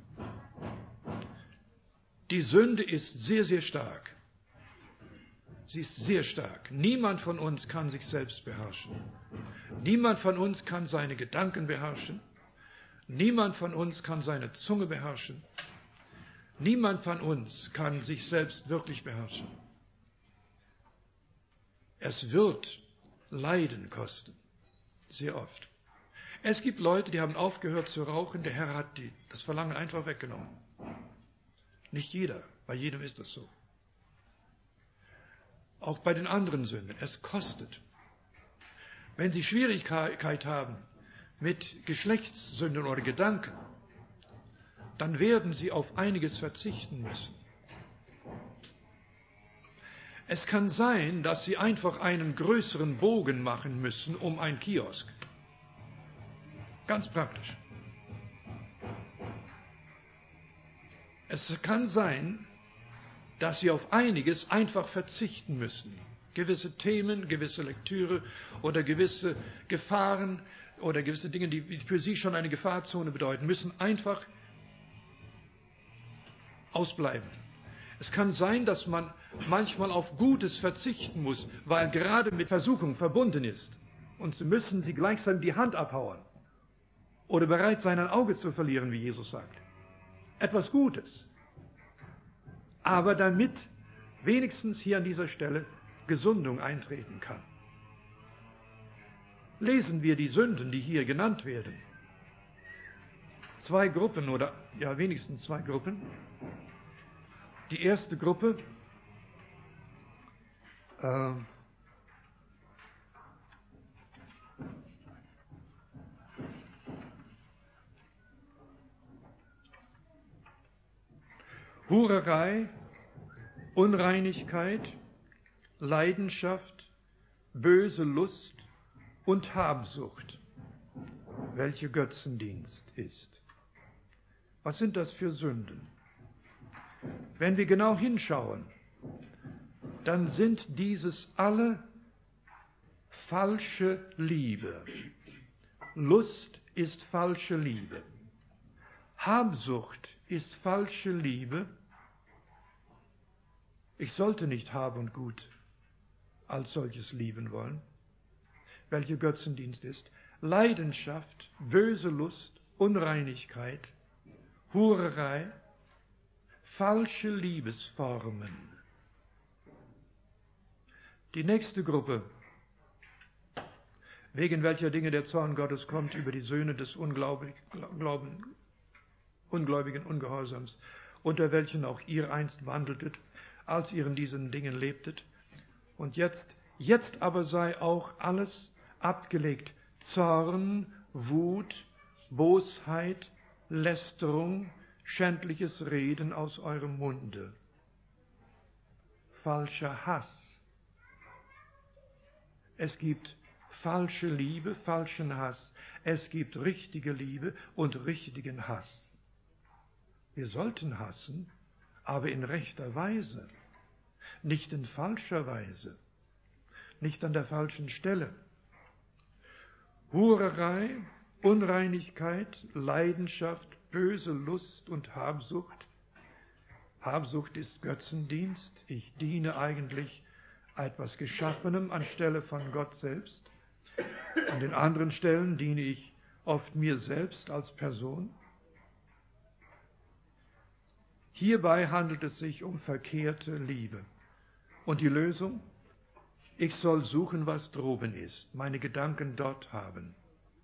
Die Sünde ist sehr, sehr stark. Sie ist sehr stark. Niemand von uns kann sich selbst beherrschen. Niemand von uns kann seine Gedanken beherrschen. Niemand von uns kann seine Zunge beherrschen. Niemand von uns kann sich selbst wirklich beherrschen. Es wird Leiden kosten. Sehr oft. Es gibt Leute, die haben aufgehört zu rauchen. Der Herr hat das Verlangen einfach weggenommen. Nicht jeder. Bei jedem ist das so. Auch bei den anderen Sünden. Es kostet. Wenn Sie Schwierigkeit haben mit Geschlechtssünden oder Gedanken, dann werden Sie auf einiges verzichten müssen. Es kann sein, dass Sie einfach einen größeren Bogen machen müssen um einen Kiosk. Ganz praktisch. Es kann sein, dass Sie auf einiges einfach verzichten müssen. Gewisse Themen, gewisse Lektüre oder gewisse Gefahren oder gewisse Dinge, die für Sie schon eine Gefahrzone bedeuten, müssen einfach ausbleiben. Es kann sein, dass man manchmal auf Gutes verzichten muss, weil gerade mit Versuchung verbunden ist. Und so müssen Sie gleichsam die Hand abhauen oder bereit sein, ein Auge zu verlieren, wie Jesus sagt. etwas Gutes. Aber damit wenigstens hier an dieser Stelle Gesundung eintreten kann. Lesen wir die Sünden, die hier genannt werden. 2 Gruppen oder ja wenigstens 2 Gruppen. Die erste Gruppe Hurerei, Unreinigkeit, Leidenschaft, böse Lust und Habsucht, welche Götzendienst ist. Was sind das für Sünden? Wenn wir genau hinschauen, dann sind dieses alle falsche Liebe. Lust ist falsche Liebe. Habsucht ist falsche Liebe. Ich sollte nicht Hab und Gut als solches lieben wollen, welche Götzendienst ist. Leidenschaft, böse Lust, Unreinigkeit, Hurerei, falsche Liebesformen. Die nächste Gruppe, wegen welcher Dinge der Zorn Gottes kommt über die Söhne des ungläubigen Ungehorsams, unter welchen auch ihr einst wandeltet, als ihr in diesen Dingen lebtet. Und jetzt aber sei auch alles abgelegt. Zorn, Wut, Bosheit, Lästerung, schändliches Reden aus eurem Munde. Falscher Hass. Es gibt falsche Liebe, falschen Hass. Es gibt richtige Liebe und richtigen Hass. Wir sollten hassen, aber in rechter Weise, nicht in falscher Weise, nicht an der falschen Stelle. Hurerei, Unreinigkeit, Leidenschaft, böse Lust und Habsucht. Habsucht ist Götzendienst. Ich diene eigentlich etwas Geschaffenem anstelle von Gott selbst. An den anderen Stellen diene ich oft mir selbst als Person. Hierbei handelt es sich um verkehrte Liebe. Und die Lösung? Ich soll suchen, was droben ist, meine Gedanken dort haben.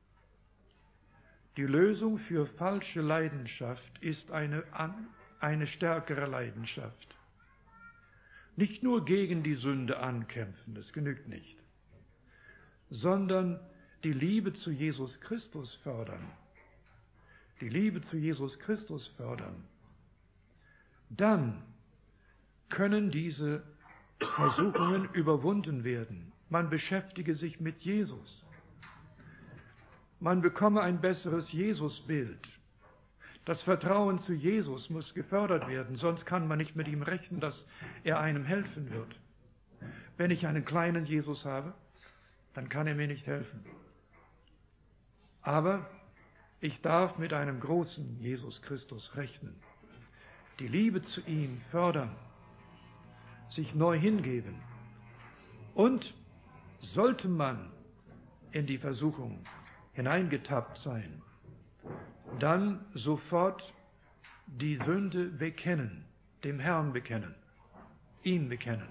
Die Lösung für falsche Leidenschaft ist eine stärkere Leidenschaft. Nicht nur gegen die Sünde ankämpfen, das genügt nicht, sondern die Liebe zu Jesus Christus fördern. Die Liebe zu Jesus Christus fördern. Dann können diese Versuchungen überwunden werden. Man beschäftige sich mit Jesus. Man bekomme ein besseres Jesusbild. Das Vertrauen zu Jesus muss gefördert werden, sonst kann man nicht mit ihm rechnen, dass er einem helfen wird. Wenn ich einen kleinen Jesus habe, dann kann er mir nicht helfen. Aber ich darf mit einem großen Jesus Christus rechnen. Die Liebe zu ihm fördern, sich neu hingeben. Und sollte man in die Versuchung hineingetappt sein, dann sofort die Sünde bekennen, dem Herrn bekennen, ihn bekennen.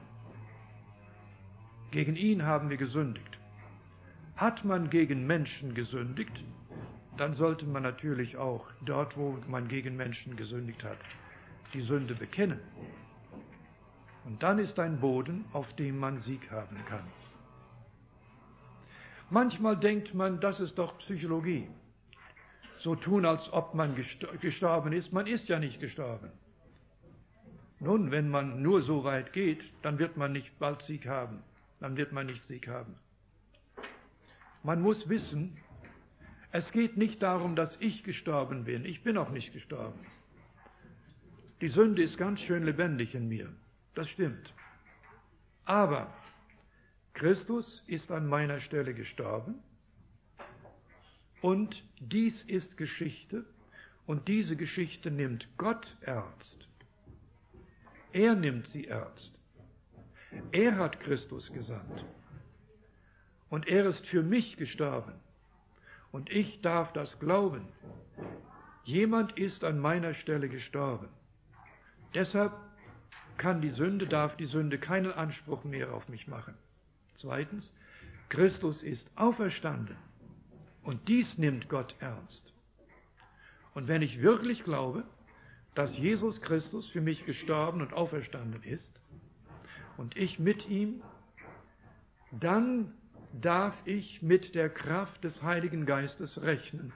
Gegen ihn haben wir gesündigt. Hat man gegen Menschen gesündigt, dann sollte man natürlich auch dort, wo man gegen Menschen gesündigt hat, die Sünde bekennen. Und dann ist ein Boden, auf dem man Sieg haben kann. Manchmal denkt man, das ist doch Psychologie. So tun, als ob man gestorben ist. Man ist ja nicht gestorben. Nun, wenn man nur so weit geht, dann wird man nicht bald Sieg haben. Dann wird man nicht Sieg haben. Man muss wissen, es geht nicht darum, dass ich gestorben bin. Ich bin auch nicht gestorben. Die Sünde ist ganz schön lebendig in mir. Das stimmt. Aber Christus ist an meiner Stelle gestorben und dies ist Geschichte und diese Geschichte nimmt Gott ernst. Er nimmt sie ernst. Er hat Christus gesandt und er ist für mich gestorben und ich darf das glauben. Jemand ist an meiner Stelle gestorben. Deshalb darf die Sünde keinen Anspruch mehr auf mich machen. Zweitens, Christus ist auferstanden. Und dies nimmt Gott ernst. Und wenn ich wirklich glaube, dass Jesus Christus für mich gestorben und auferstanden ist und ich mit ihm, dann darf ich mit der Kraft des Heiligen Geistes rechnen.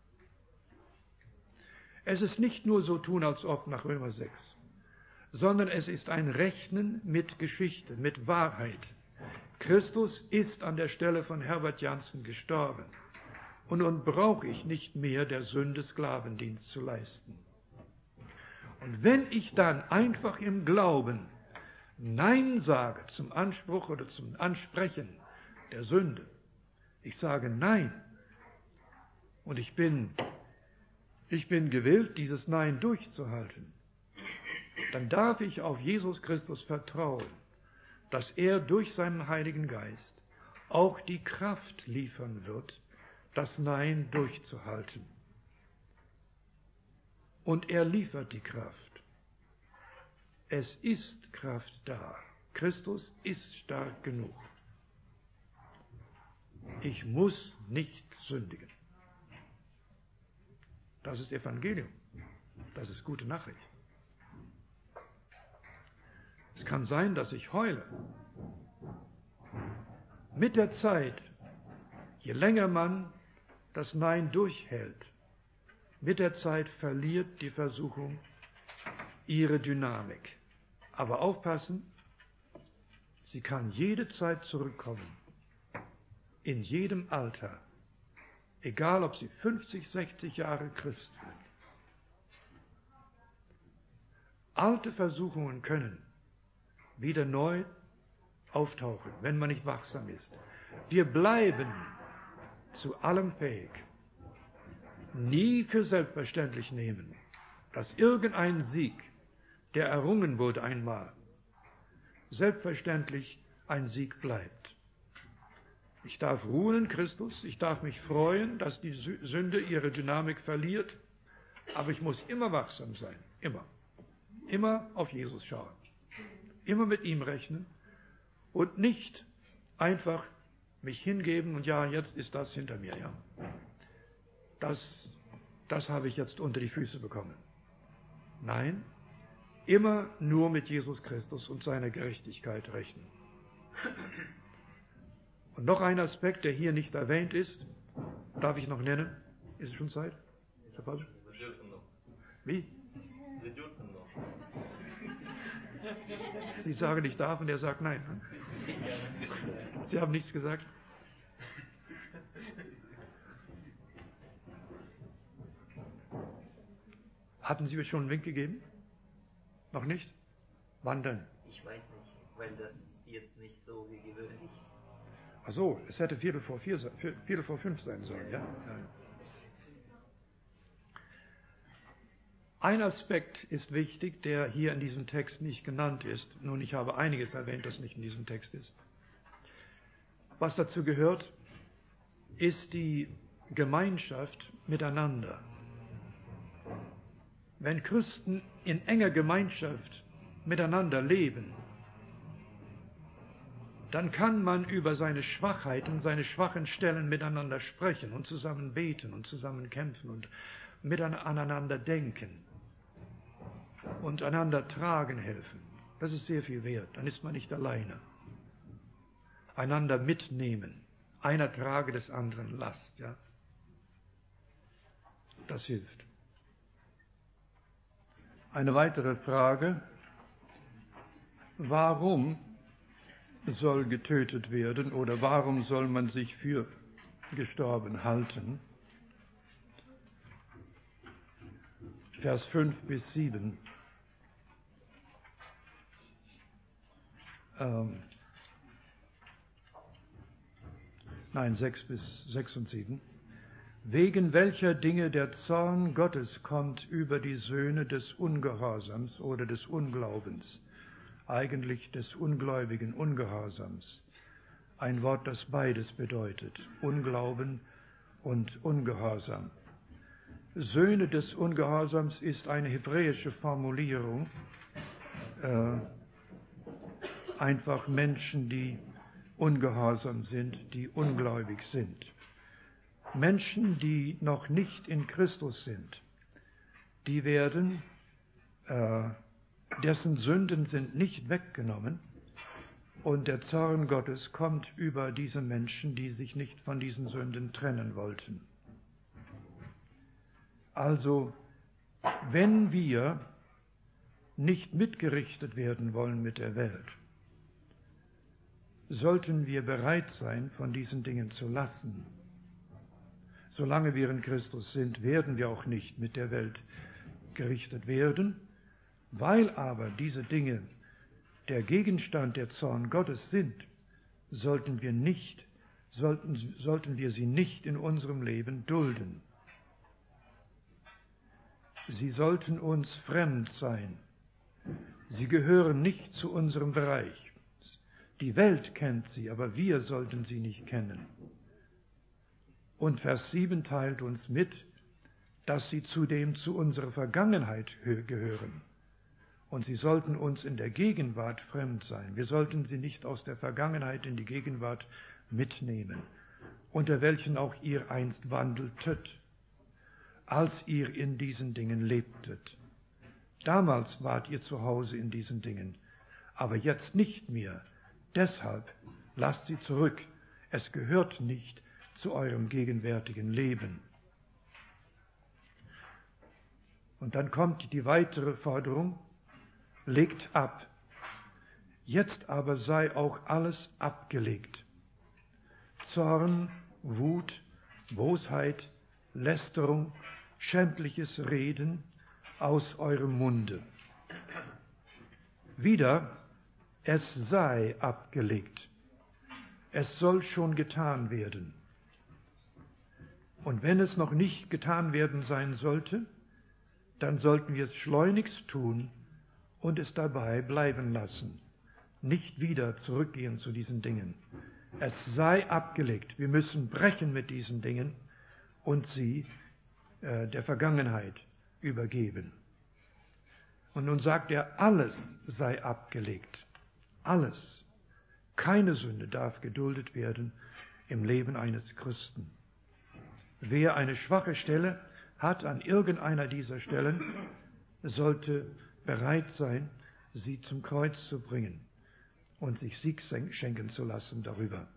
Es ist nicht nur so tun, als ob nach Römer 6, sondern es ist ein Rechnen mit Geschichte, mit Wahrheit. Christus ist an der Stelle von Herbert Janssen gestorben. Und nun brauche ich nicht mehr der Sünde Sklavendienst zu leisten. Und wenn ich dann einfach im Glauben Nein sage zum Anspruch oder zum Ansprechen der Sünde, ich sage Nein, und ich bin gewillt, dieses Nein durchzuhalten, dann darf ich auf Jesus Christus vertrauen, dass er durch seinen Heiligen Geist auch die Kraft liefern wird, das Nein durchzuhalten. Und er liefert die Kraft. Es ist Kraft da. Christus ist stark genug. Ich muss nicht sündigen. Das ist Evangelium. Das ist gute Nachricht. Es kann sein, dass ich heule. Mit der Zeit, je länger man das Nein durchhält, mit der Zeit verliert die Versuchung ihre Dynamik. Aber aufpassen, sie kann jede Zeit zurückkommen, in jedem Alter, egal ob sie 50, 60 Jahre Christ wird. Alte Versuchungen können wieder neu auftauchen, wenn man nicht wachsam ist. Wir bleiben zu allem fähig. Nie für selbstverständlich nehmen, dass irgendein Sieg, der errungen wurde einmal, selbstverständlich ein Sieg bleibt. Ich darf ruhen in Christus, ich darf mich freuen, dass die Sünde ihre Dynamik verliert, aber ich muss immer wachsam sein, immer. Immer auf Jesus schauen, immer mit ihm rechnen und nicht einfach mich hingeben und ja, jetzt ist das hinter mir, ja. Das habe ich jetzt unter die Füße bekommen. Nein, immer nur mit Jesus Christus und seiner Gerechtigkeit rechnen. Und noch ein Aspekt, der hier nicht erwähnt ist, darf ich noch nennen? Ist es schon Zeit? Wie? Wir dürfen noch. Sie sagen, ich darf, und er sagt nein. Sie haben nichts gesagt? Hatten Sie mir schon einen Wink gegeben? Noch nicht? Wann denn? Ich weiß nicht, weil das jetzt nicht so wie gewöhnlich. Ach so, es hätte 4:45 sein sollen, ja? Ja. Ein Aspekt ist wichtig, der hier in diesem Text nicht genannt ist. Nun, ich habe einiges erwähnt, das nicht in diesem Text ist. Was dazu gehört, ist die Gemeinschaft miteinander. Wenn Christen in enger Gemeinschaft miteinander leben, dann kann man über seine Schwachheiten, seine schwachen Stellen miteinander sprechen und zusammen beten und zusammen kämpfen und miteinander denken und einander tragen helfen. Das ist sehr viel wert. Dann ist man nicht alleine. Einander mitnehmen. Einer trage des anderen Last. Ja? Das hilft. Eine weitere Frage. Warum soll getötet werden oder warum soll man sich für gestorben halten? Vers 5-7. Nein, 6 und 7. Wegen welcher Dinge der Zorn Gottes kommt über die Söhne des Ungehorsams oder des Unglaubens, eigentlich des ungläubigen Ungehorsams. Ein Wort, das beides bedeutet, Unglauben und Ungehorsam. Söhne des Ungehorsams ist eine hebräische Formulierung, einfach Menschen, die ungehorsam sind, die ungläubig sind. Menschen, die noch nicht in Christus sind, die werden, dessen Sünden sind nicht weggenommen und der Zorn Gottes kommt über diese Menschen, die sich nicht von diesen Sünden trennen wollten. Also, wenn wir nicht mitgerichtet werden wollen mit der Welt, sollten wir bereit sein, von diesen Dingen zu lassen. Solange wir in Christus sind, werden wir auch nicht mit der Welt gerichtet werden, weil aber diese Dinge der Gegenstand der Zorn Gottes sind, sollten wir sie nicht in unserem Leben dulden. Sie sollten uns fremd sein. Sie gehören nicht zu unserem Bereich. Die Welt kennt sie, aber wir sollten sie nicht kennen. Und Vers 7 teilt uns mit, dass sie zudem zu unserer Vergangenheit gehören. Und sie sollten uns in der Gegenwart fremd sein. Wir sollten sie nicht aus der Vergangenheit in die Gegenwart mitnehmen, unter welchen auch ihr einst wandeltet, als ihr in diesen Dingen lebtet. Damals wart ihr zu Hause in diesen Dingen, aber jetzt nicht mehr. Deshalb lasst sie zurück. Es gehört nicht zu eurem gegenwärtigen Leben. Und dann kommt die weitere Forderung, legt ab. Jetzt aber sei auch alles abgelegt. Zorn, Wut, Bosheit, Lästerung, schändliches Reden aus eurem Munde. Wieder, es sei abgelegt. Es soll schon getan werden. Und wenn es noch nicht getan werden sein sollte, dann sollten wir es schleunigst tun und es dabei bleiben lassen. Nicht wieder zurückgehen zu diesen Dingen. Es sei abgelegt. Wir müssen brechen mit diesen Dingen und sie der Vergangenheit übergeben. Und nun sagt er, alles sei abgelegt. Alles. Keine Sünde darf geduldet werden im Leben eines Christen. Wer eine schwache Stelle hat an irgendeiner dieser Stellen, sollte bereit sein, sie zum Kreuz zu bringen und sich Sieg schenken zu lassen darüber.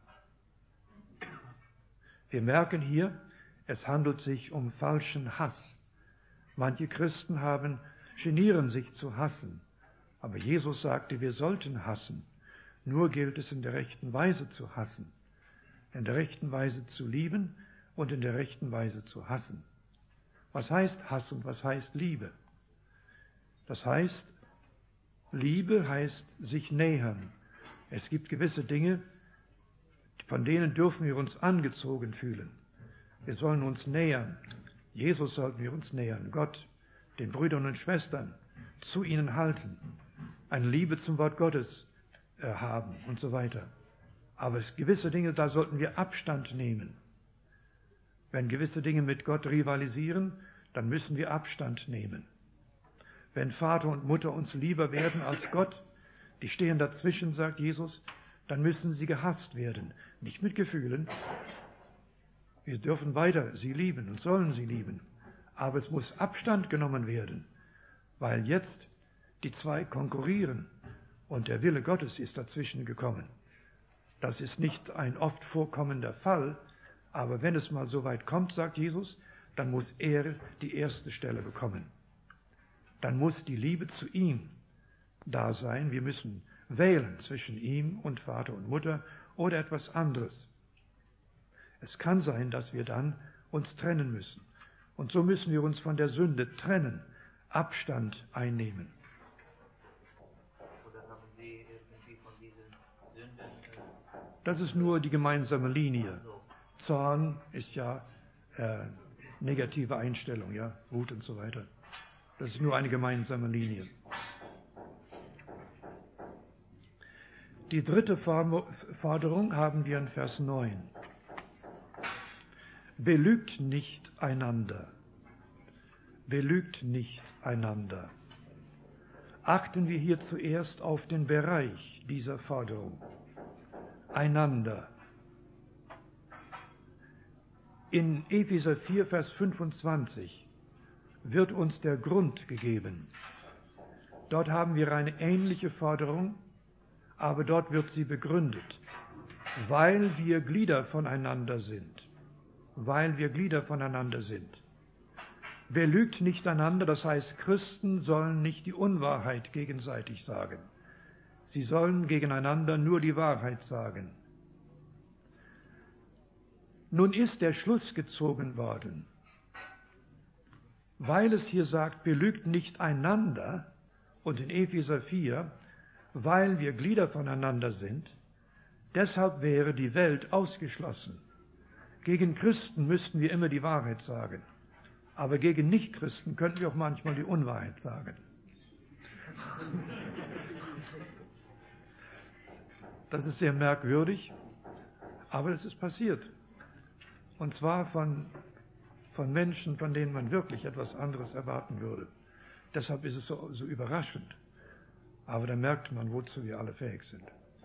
Wir merken hier, es handelt sich um falschen Hass. Manche Christen genieren sich zu hassen, aber Jesus sagte, wir sollten hassen. Nur gilt es in der rechten Weise zu hassen, in der rechten Weise zu lieben und in der rechten Weise zu hassen. Was heißt Hass und was heißt Liebe? Das heißt, Liebe heißt sich nähern. Es gibt gewisse Dinge, von denen dürfen wir uns angezogen fühlen. Wir sollen uns nähern. Jesus sollten wir uns nähern. Gott, den Brüdern und Schwestern, zu ihnen halten. Eine Liebe zum Wort Gottes haben und so weiter. Aber es gewisse Dinge, da sollten wir Abstand nehmen. Wenn gewisse Dinge mit Gott rivalisieren, dann müssen wir Abstand nehmen. Wenn Vater und Mutter uns lieber werden als Gott, die stehen dazwischen, sagt Jesus, dann müssen sie gehasst werden. Nicht mit Gefühlen. Wir dürfen weiter sie lieben und sollen sie lieben. Aber es muss Abstand genommen werden, weil jetzt die zwei konkurrieren und der Wille Gottes ist dazwischen gekommen. Das ist nicht ein oft vorkommender Fall, aber wenn es mal so weit kommt, sagt Jesus, dann muss er die erste Stelle bekommen. Dann muss die Liebe zu ihm da sein. Wir müssen wählen zwischen ihm und Vater und Mutter oder etwas anderes. Es kann sein, dass wir dann uns trennen müssen. Und so müssen wir uns von der Sünde trennen, Abstand einnehmen. Oder haben Sie irgendwie von diesen Sünden? Das ist nur die gemeinsame Linie. Zorn ist ja negative Einstellung, ja, Wut und so weiter. Das ist nur eine gemeinsame Linie. Die dritte Forderung haben wir in Vers 9. Belügt nicht einander. belügt nicht einander. Achten wir hier zuerst auf den Bereich dieser Forderung. Einander. In Epheser 4, Vers 25 wird uns der Grund gegeben. Dort haben wir eine ähnliche Forderung, aber dort wird sie begründet. Weil wir Glieder voneinander sind. Weil wir Glieder voneinander sind. Belügt nicht einander, das heißt, Christen sollen nicht die Unwahrheit gegenseitig sagen. Sie sollen gegeneinander nur die Wahrheit sagen. Nun ist der Schluss gezogen worden, weil es hier sagt, belügt nicht einander, und in Epheser 4, weil wir Glieder voneinander sind, deshalb wäre die Welt ausgeschlossen. Gegen Christen müssten wir immer die Wahrheit sagen, aber gegen Nichtchristen könnten wir auch manchmal die Unwahrheit sagen. Das ist sehr merkwürdig, aber es ist passiert. Und zwar von Menschen, von denen man wirklich etwas anderes erwarten würde. Deshalb ist es so überraschend. Aber da merkt man, wozu wir alle fähig sind.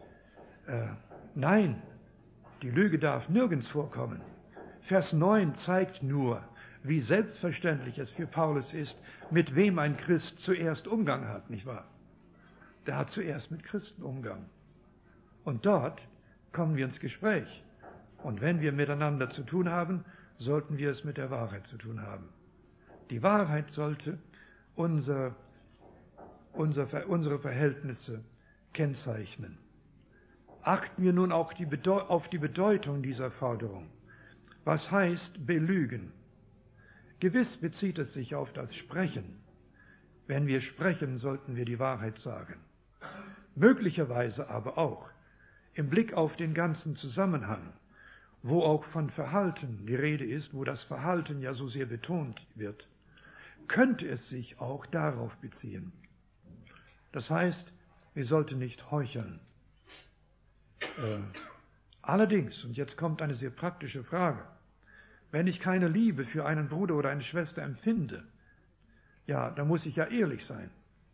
Nein, die Lüge darf nirgends vorkommen. Vers 9 zeigt nur, wie selbstverständlich es für Paulus ist, mit wem ein Christ zuerst Umgang hat, nicht wahr? Der hat zuerst mit Christen Umgang. Und dort kommen wir ins Gespräch. Und wenn wir miteinander zu tun haben, sollten wir es mit der Wahrheit zu tun haben. Die Wahrheit sollte unsere Verhältnisse kennzeichnen. Achten wir nun auch auf die Bedeutung dieser Forderung. Was heißt belügen? Gewiss bezieht es sich auf das Sprechen. Wenn wir sprechen, sollten wir die Wahrheit sagen. Möglicherweise aber auch im Blick auf den ganzen Zusammenhang, wo auch von Verhalten die Rede ist, wo das Verhalten ja so sehr betont wird, könnte es sich auch darauf beziehen. Das heißt, wir sollten nicht heucheln. Allerdings, und jetzt kommt eine sehr praktische Frage, wenn ich keine Liebe für einen Bruder oder eine Schwester empfinde, ja, dann muss ich ja ehrlich sein.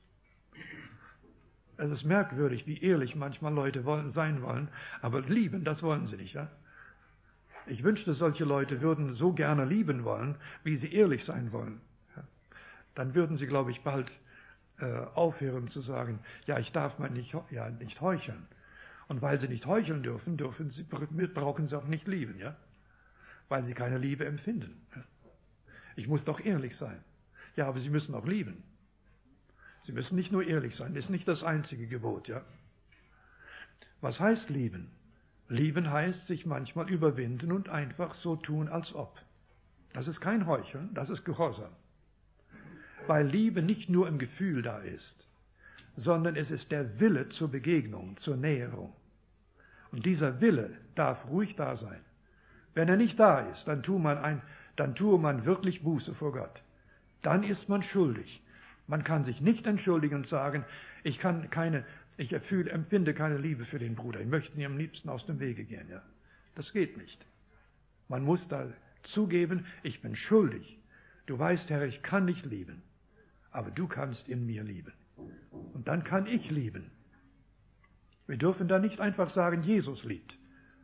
Es ist merkwürdig, wie ehrlich manchmal Leute sein wollen, aber lieben, das wollen sie nicht, ja? Ich wünschte, solche Leute würden so gerne lieben wollen, wie sie ehrlich sein wollen. Ja? Dann würden sie, glaube ich, bald aufhören zu sagen, ja, ich darf mal nicht heucheln. Und weil sie nicht heucheln dürfen, brauchen sie auch nicht lieben, ja? Weil sie keine Liebe empfinden. Ja? Ich muss doch ehrlich sein. Ja, aber sie müssen auch lieben. Sie müssen nicht nur ehrlich sein, das ist nicht das einzige Gebot, ja? Was heißt lieben? Lieben heißt sich manchmal überwinden und einfach so tun, als ob. Das ist kein Heucheln, das ist Gehorsam. Weil Liebe nicht nur im Gefühl da ist, sondern es ist der Wille zur Begegnung, zur Näherung. Und dieser Wille darf ruhig da sein. Wenn er nicht da ist, dann tue man wirklich Buße vor Gott. Dann ist man schuldig. Man kann sich nicht entschuldigen und sagen, ich empfinde keine Liebe für den Bruder. Ich möchte ihm am liebsten aus dem Wege gehen. Ja? Das geht nicht. Man muss da zugeben, ich bin schuldig. Du weißt, Herr, ich kann nicht lieben. Aber du kannst in mir lieben. Und dann kann ich lieben. Wir dürfen da nicht einfach sagen, Jesus liebt.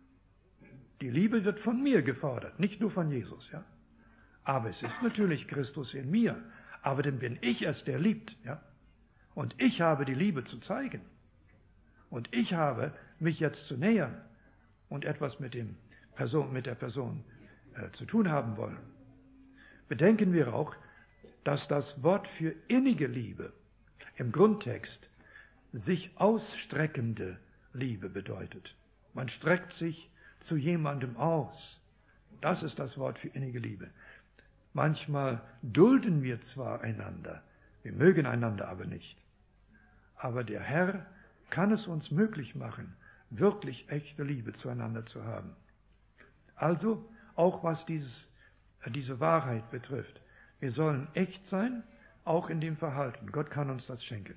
Die Liebe wird von mir gefordert, nicht nur von Jesus. Ja? Aber es ist natürlich Christus in mir. Aber dann bin ich es, der liebt. Ja? Und ich habe die Liebe zu zeigen. Und ich habe mich jetzt zu nähern und etwas mit der Person zu tun haben wollen. Bedenken wir auch, dass das Wort für innige Liebe im Grundtext sich ausstreckende Liebe bedeutet. Man streckt sich zu jemandem aus. Das ist das Wort für innige Liebe. Manchmal dulden wir zwar einander, wir mögen einander aber nicht. Aber der Herr kann es uns möglich machen, wirklich echte Liebe zueinander zu haben. Also, auch was diese Wahrheit betrifft, wir sollen echt sein, auch in dem Verhalten. Gott kann uns das schenken.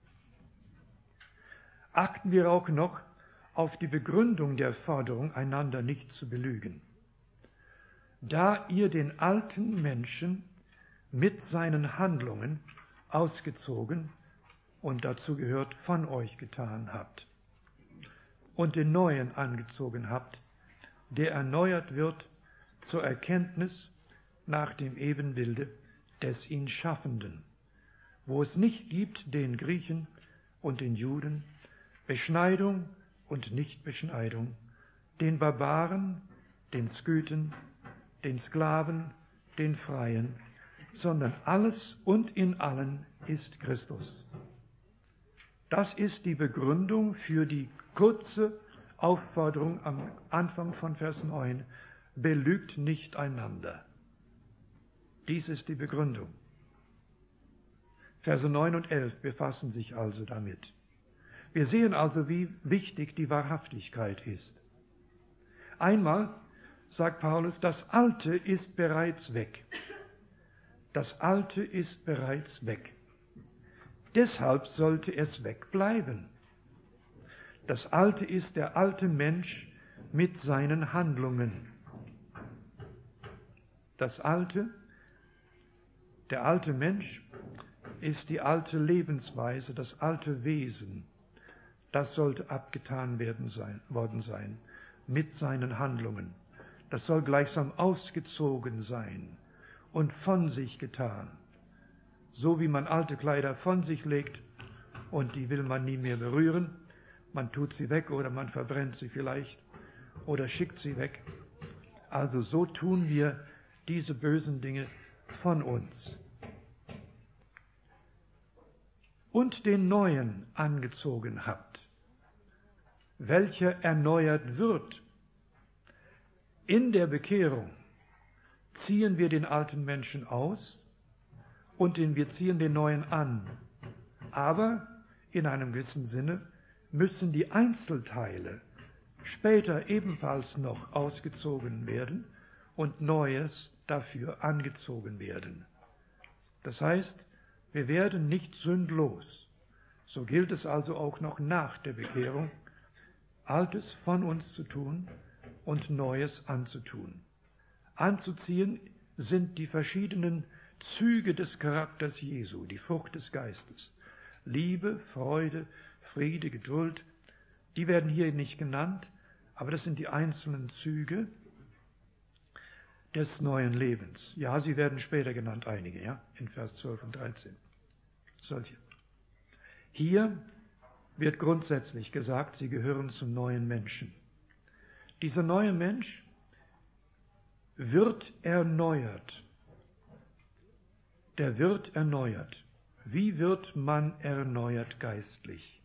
Achten wir auch noch auf die Begründung der Forderung, einander nicht zu belügen. Da ihr den alten Menschen mit seinen Handlungen ausgezogen und dazu gehört von euch getan habt und den Neuen angezogen habt, der erneuert wird zur Erkenntnis nach dem Ebenbilde des ihn Schaffenden, wo es nicht gibt den Griechen und den Juden, Beschneidung und Nichtbeschneidung, den Barbaren, den Skythen, den Sklaven, den Freien, sondern alles und in allen ist Christus. Das ist die Begründung für die kurze Aufforderung am Anfang von Vers 9, belügt nicht einander. Dies ist die Begründung. Verse 9 und 11 befassen sich also damit. Wir sehen also, wie wichtig die Wahrhaftigkeit ist. Einmal sagt Paulus, das Alte ist bereits weg. Das Alte ist bereits weg. Deshalb sollte es wegbleiben. Das Alte ist der alte Mensch mit seinen Handlungen. Das Alte, der alte Mensch ist die alte Lebensweise, das alte Wesen. Das sollte abgetan worden sein mit seinen Handlungen. Das soll gleichsam ausgezogen sein und von sich getan. So wie man alte Kleider von sich legt und die will man nie mehr berühren. Man tut sie weg oder man verbrennt sie vielleicht oder schickt sie weg. Also so tun wir diese bösen Dinge von uns. Und den Neuen angezogen habt, welcher erneuert wird. In der Bekehrung ziehen wir den alten Menschen aus und wir ziehen den Neuen an. Aber in einem gewissen Sinne müssen die Einzelteile später ebenfalls noch ausgezogen werden und Neues dafür angezogen werden. Das heißt, wir werden nicht sündlos. So gilt es also auch noch nach der Bekehrung, Altes von uns zu tun und Neues anzutun. Anzuziehen sind die verschiedenen Züge des Charakters Jesu, die Frucht des Geistes. Liebe, Freude, Friede, Geduld, die werden hier nicht genannt, aber das sind die einzelnen Züge des neuen Lebens. Ja, sie werden später genannt, einige, ja, in Vers 12 und 13. Solche. Hier wird grundsätzlich gesagt, sie gehören zum neuen Menschen. Dieser neue Mensch wird erneuert. Der wird erneuert. Wie wird man erneuert geistlich?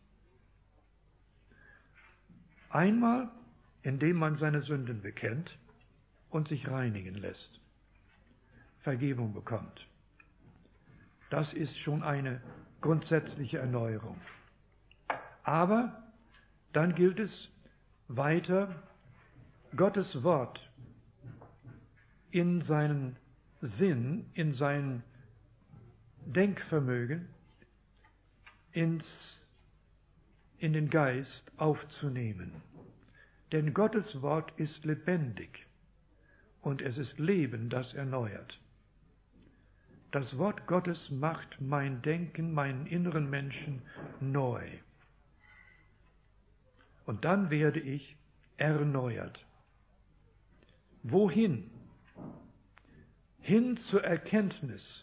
Einmal, indem man seine Sünden bekennt und sich reinigen lässt, Vergebung bekommt. Das ist schon eine grundsätzliche Erneuerung. Aber dann gilt es weiter, Gottes Wort in seinen Sinn, in sein Denkvermögen, in den Geist aufzunehmen. Denn Gottes Wort ist lebendig und es ist Leben, das erneuert. Das Wort Gottes macht mein Denken, meinen inneren Menschen neu. Und dann werde ich erneuert. Wohin? Hin zur Erkenntnis.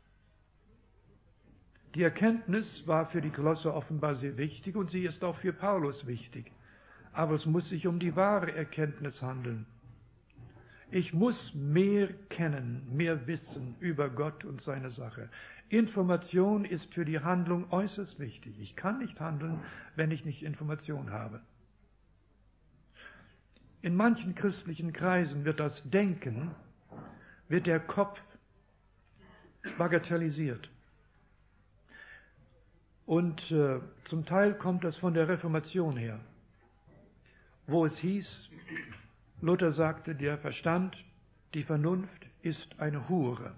Die Erkenntnis war für die Kolosser offenbar sehr wichtig und sie ist auch für Paulus wichtig. Aber es muss sich um die wahre Erkenntnis handeln. Ich muss mehr kennen, mehr wissen über Gott und seine Sache. Information ist für die Handlung äußerst wichtig. Ich kann nicht handeln, wenn ich nicht Information habe. In manchen christlichen Kreisen wird das Denken, wird der Kopf bagatellisiert. Und zum Teil kommt das von der Reformation her, wo es hieß, Luther sagte, der Verstand, die Vernunft ist eine Hure.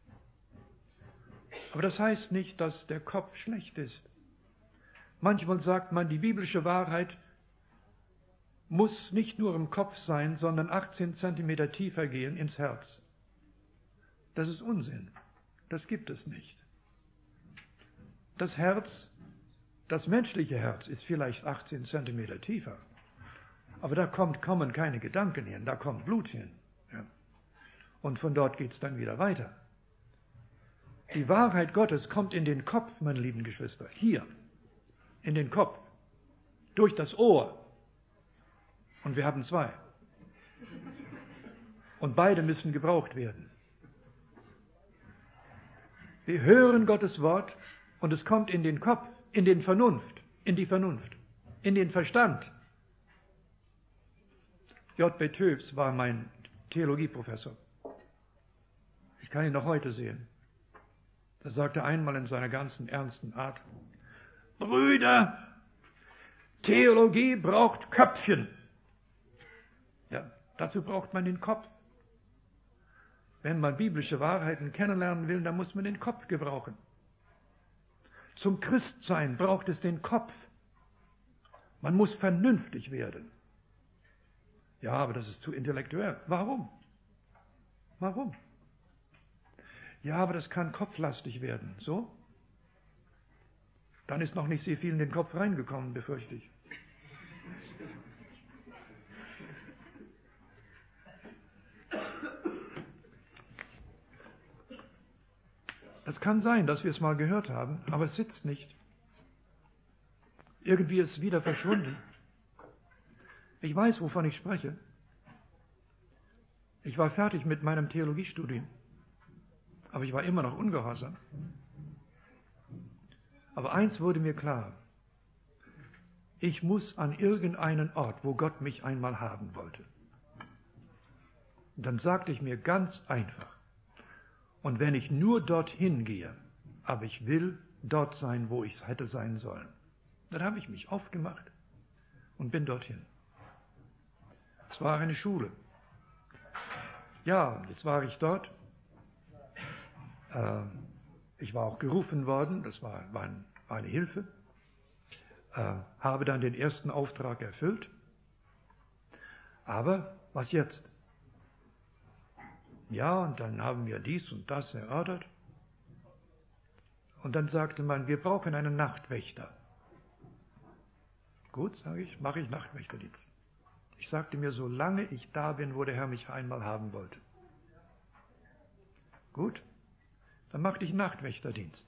Aber das heißt nicht, dass der Kopf schlecht ist. Manchmal sagt man, die biblische Wahrheit muss nicht nur im Kopf sein, sondern 18 Zentimeter tiefer gehen ins Herz. Das ist Unsinn. Das gibt es nicht. Das Herz, das menschliche Herz ist vielleicht 18 Zentimeter tiefer. Aber da kommen keine Gedanken hin, da kommt Blut hin. Ja. Und von dort geht es dann wieder weiter. Die Wahrheit Gottes kommt in den Kopf, meine lieben Geschwister. Hier, in den Kopf. Durch das Ohr. Und wir haben 2. Und beide müssen gebraucht werden. Wir hören Gottes Wort und es kommt in den Kopf, in die Vernunft, in den Verstand. J.B. Töfs war mein Theologieprofessor. Ich kann ihn noch heute sehen. Er sagte einmal in seiner ganzen ernsten Art: Brüder, Theologie braucht Köpfchen. Ja, dazu braucht man den Kopf. Wenn man biblische Wahrheiten kennenlernen will, dann muss man den Kopf gebrauchen. Zum Christsein braucht es den Kopf. Man muss vernünftig werden. Ja, aber das ist zu intellektuell. Warum? Ja, aber das kann kopflastig werden. So? Dann ist noch nicht sehr viel in den Kopf reingekommen, befürchte ich. Es kann sein, dass wir es mal gehört haben, aber es sitzt nicht. Irgendwie ist es wieder verschwunden. Ich weiß, wovon ich spreche. Ich war fertig mit meinem Theologiestudium, aber ich war immer noch ungehorsam. Aber eins wurde mir klar: Ich muss an irgendeinen Ort, wo Gott mich einmal haben wollte. Und dann sagte ich mir ganz einfach: Und wenn ich nur dorthin gehe, aber ich will dort sein, wo ich hätte sein sollen, dann habe ich mich aufgemacht und bin dorthin. Es war eine Schule. Ja, jetzt war ich dort. Ich war auch gerufen worden, das war eine Hilfe. Habe dann den ersten Auftrag erfüllt. Aber was jetzt? Ja, und dann haben wir dies und das erörtert. Und dann sagte man, wir brauchen einen Nachtwächter. Gut, sage ich, mache ich Nachtwächterdienst. Ich sagte mir, solange ich da bin, wo der Herr mich einmal haben wollte. Gut, dann machte ich Nachtwächterdienst.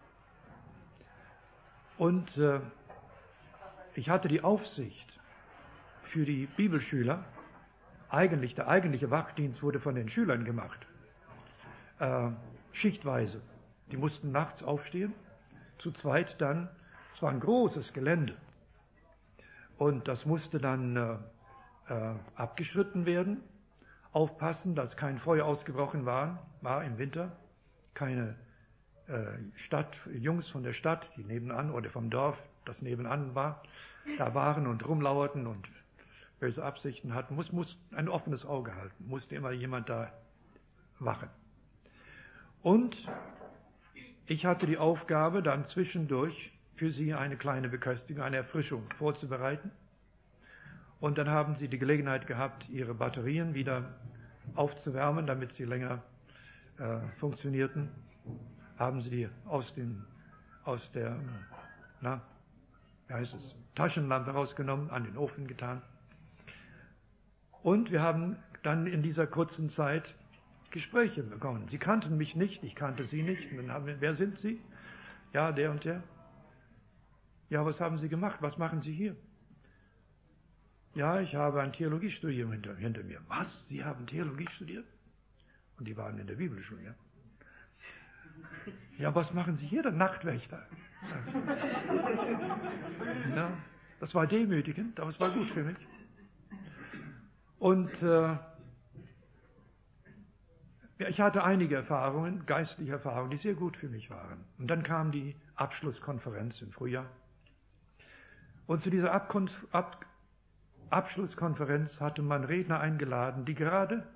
Und ich hatte die Aufsicht für die Bibelschüler. Der eigentliche Wachdienst wurde von den Schülern gemacht. Schichtweise. Die mussten nachts aufstehen, zu zweit dann. Es war ein großes Gelände. Und das musste dann abgeschritten werden. Aufpassen, dass kein Feuer ausgebrochen war im Winter. Keine Jungs von der Stadt, die nebenan, oder vom Dorf, das nebenan war, da waren und rumlauerten und böse Absichten hatten. Muss ein offenes Auge halten. Musste immer jemand da wachen. Und ich hatte die Aufgabe, dann zwischendurch für sie eine kleine Beköstigung, eine Erfrischung vorzubereiten. Und dann haben sie die Gelegenheit gehabt, ihre Batterien wieder aufzuwärmen, damit sie länger funktionierten. Haben sie die aus der Taschenlampe rausgenommen, an den Ofen getan. Und wir haben dann in dieser kurzen Zeit Gespräche begonnen. Sie kannten mich nicht, ich kannte sie nicht. Und dann haben wir, wer sind Sie? Ja, der und der. Ja, was haben Sie gemacht? Was machen Sie hier? Ja, ich habe ein Theologiestudium hinter mir. Was? Sie haben Theologie studiert? Und die waren in der Bibelschule, ja. Ja, was machen Sie hier, der Nachtwächter? Ja, das war demütigend, aber es war gut für mich. Und ich hatte einige Erfahrungen, geistliche Erfahrungen, die sehr gut für mich waren. Und dann kam die Abschlusskonferenz im Frühjahr. Und zu dieser Abschlusskonferenz hatte man Redner eingeladen, die gerade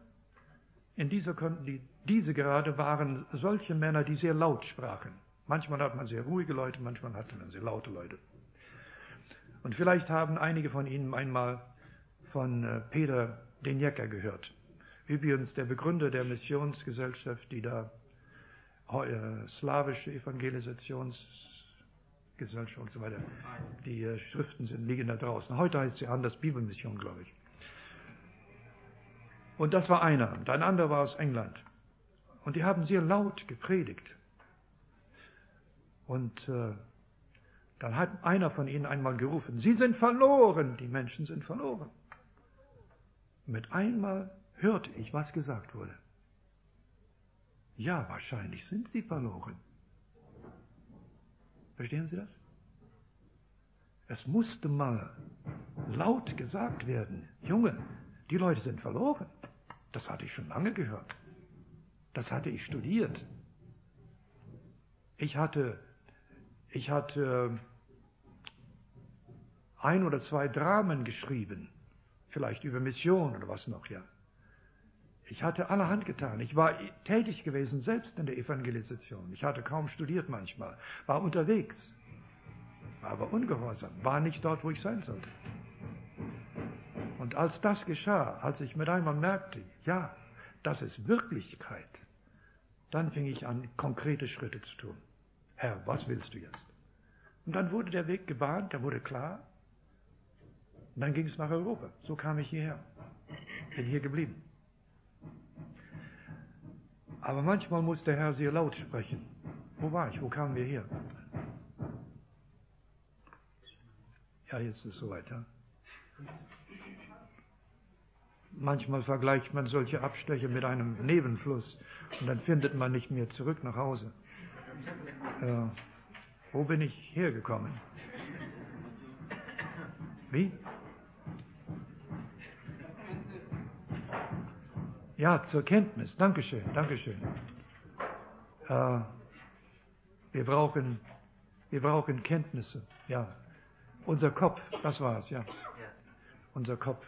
diese gerade waren solche Männer, die sehr laut sprachen. Manchmal hat man sehr ruhige Leute, manchmal hatte man sehr laute Leute. Und vielleicht haben einige von Ihnen einmal von Peter Denjecker gehört. Übrigens der Begründer der Missionsgesellschaft, die da slawische Evangelisationsgesellschaft und so weiter. Die Schriften liegen da draußen. Heute heißt sie anders, Bibelmission, glaube ich. Und das war einer. Und ein anderer war aus England. Und die haben sehr laut gepredigt. Und dann hat einer von ihnen einmal gerufen, Sie sind verloren, die Menschen sind verloren. Mit einmal hörte ich, was gesagt wurde. Ja, wahrscheinlich sind sie verloren. Verstehen Sie das? Es musste mal laut gesagt werden, Junge, die Leute sind verloren. Das hatte ich schon lange gehört. Das hatte ich studiert. Ich hatte 1 oder 2 Dramen geschrieben, vielleicht über Mission oder was noch, ja. Ich hatte allerhand getan. Ich war tätig gewesen, selbst in der Evangelisation. Ich hatte kaum studiert manchmal, war unterwegs, war aber ungehorsam, war nicht dort, wo ich sein sollte. Und als das geschah, als ich mit einmal merkte, ja, das ist Wirklichkeit, dann fing ich an, konkrete Schritte zu tun. Herr, was willst du jetzt? Und dann wurde der Weg gebahnt, der wurde klar. Und dann ging es nach Europa. So kam ich hierher. Bin hier geblieben. Aber manchmal muss der Herr sehr laut sprechen. Wo war ich? Wo kamen wir her? Ja, jetzt ist es soweit, ja. Manchmal vergleicht man solche Abstecher mit einem Nebenfluss und dann findet man nicht mehr zurück nach Hause. Wo bin ich hergekommen? Wie? Ja, zur Kenntnis. Dankeschön, Dankeschön. Wir brauchen Kenntnisse. Ja. Unser Kopf, das war's, ja. Unser Kopf.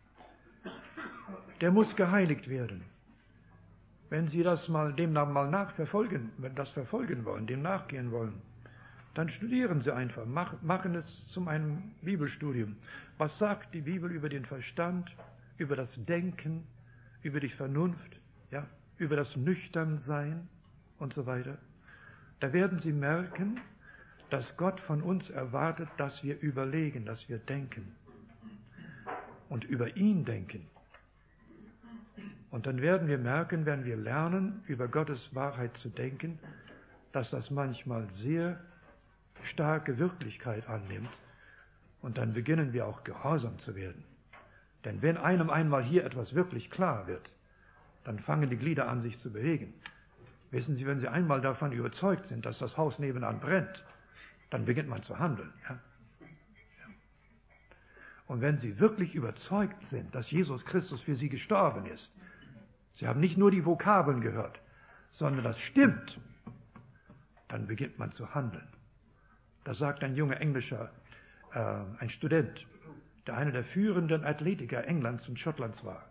Der muss geheiligt werden. Wenn Sie das dem mal verfolgen wollen, dem nachgehen wollen, dann studieren Sie einfach, machen es zu einem Bibelstudium. Was sagt die Bibel über den Verstand, über das Denken, über die Vernunft, ja, über das Nüchternsein und so weiter? Da werden Sie merken, dass Gott von uns erwartet, dass wir überlegen, dass wir denken und über ihn denken. Und dann werden wir merken, wenn wir lernen, über Gottes Wahrheit zu denken, dass das manchmal sehr starke Wirklichkeit annimmt. Und dann beginnen wir auch gehorsam zu werden. Denn wenn einem einmal hier etwas wirklich klar wird, dann fangen die Glieder an, sich zu bewegen. Wissen Sie, wenn Sie einmal davon überzeugt sind, dass das Haus nebenan brennt, dann beginnt man zu handeln. Ja? Und wenn Sie wirklich überzeugt sind, dass Jesus Christus für Sie gestorben ist, Sie haben nicht nur die Vokabeln gehört, sondern das stimmt, dann beginnt man zu handeln. Das sagt ein junger ein Student, der einer der führenden Athletiker Englands und Schottlands war.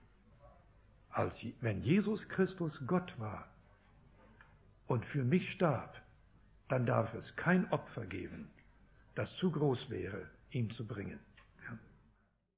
Wenn Jesus Christus Gott war und für mich starb, dann darf es kein Opfer geben, das zu groß wäre, ihm zu bringen.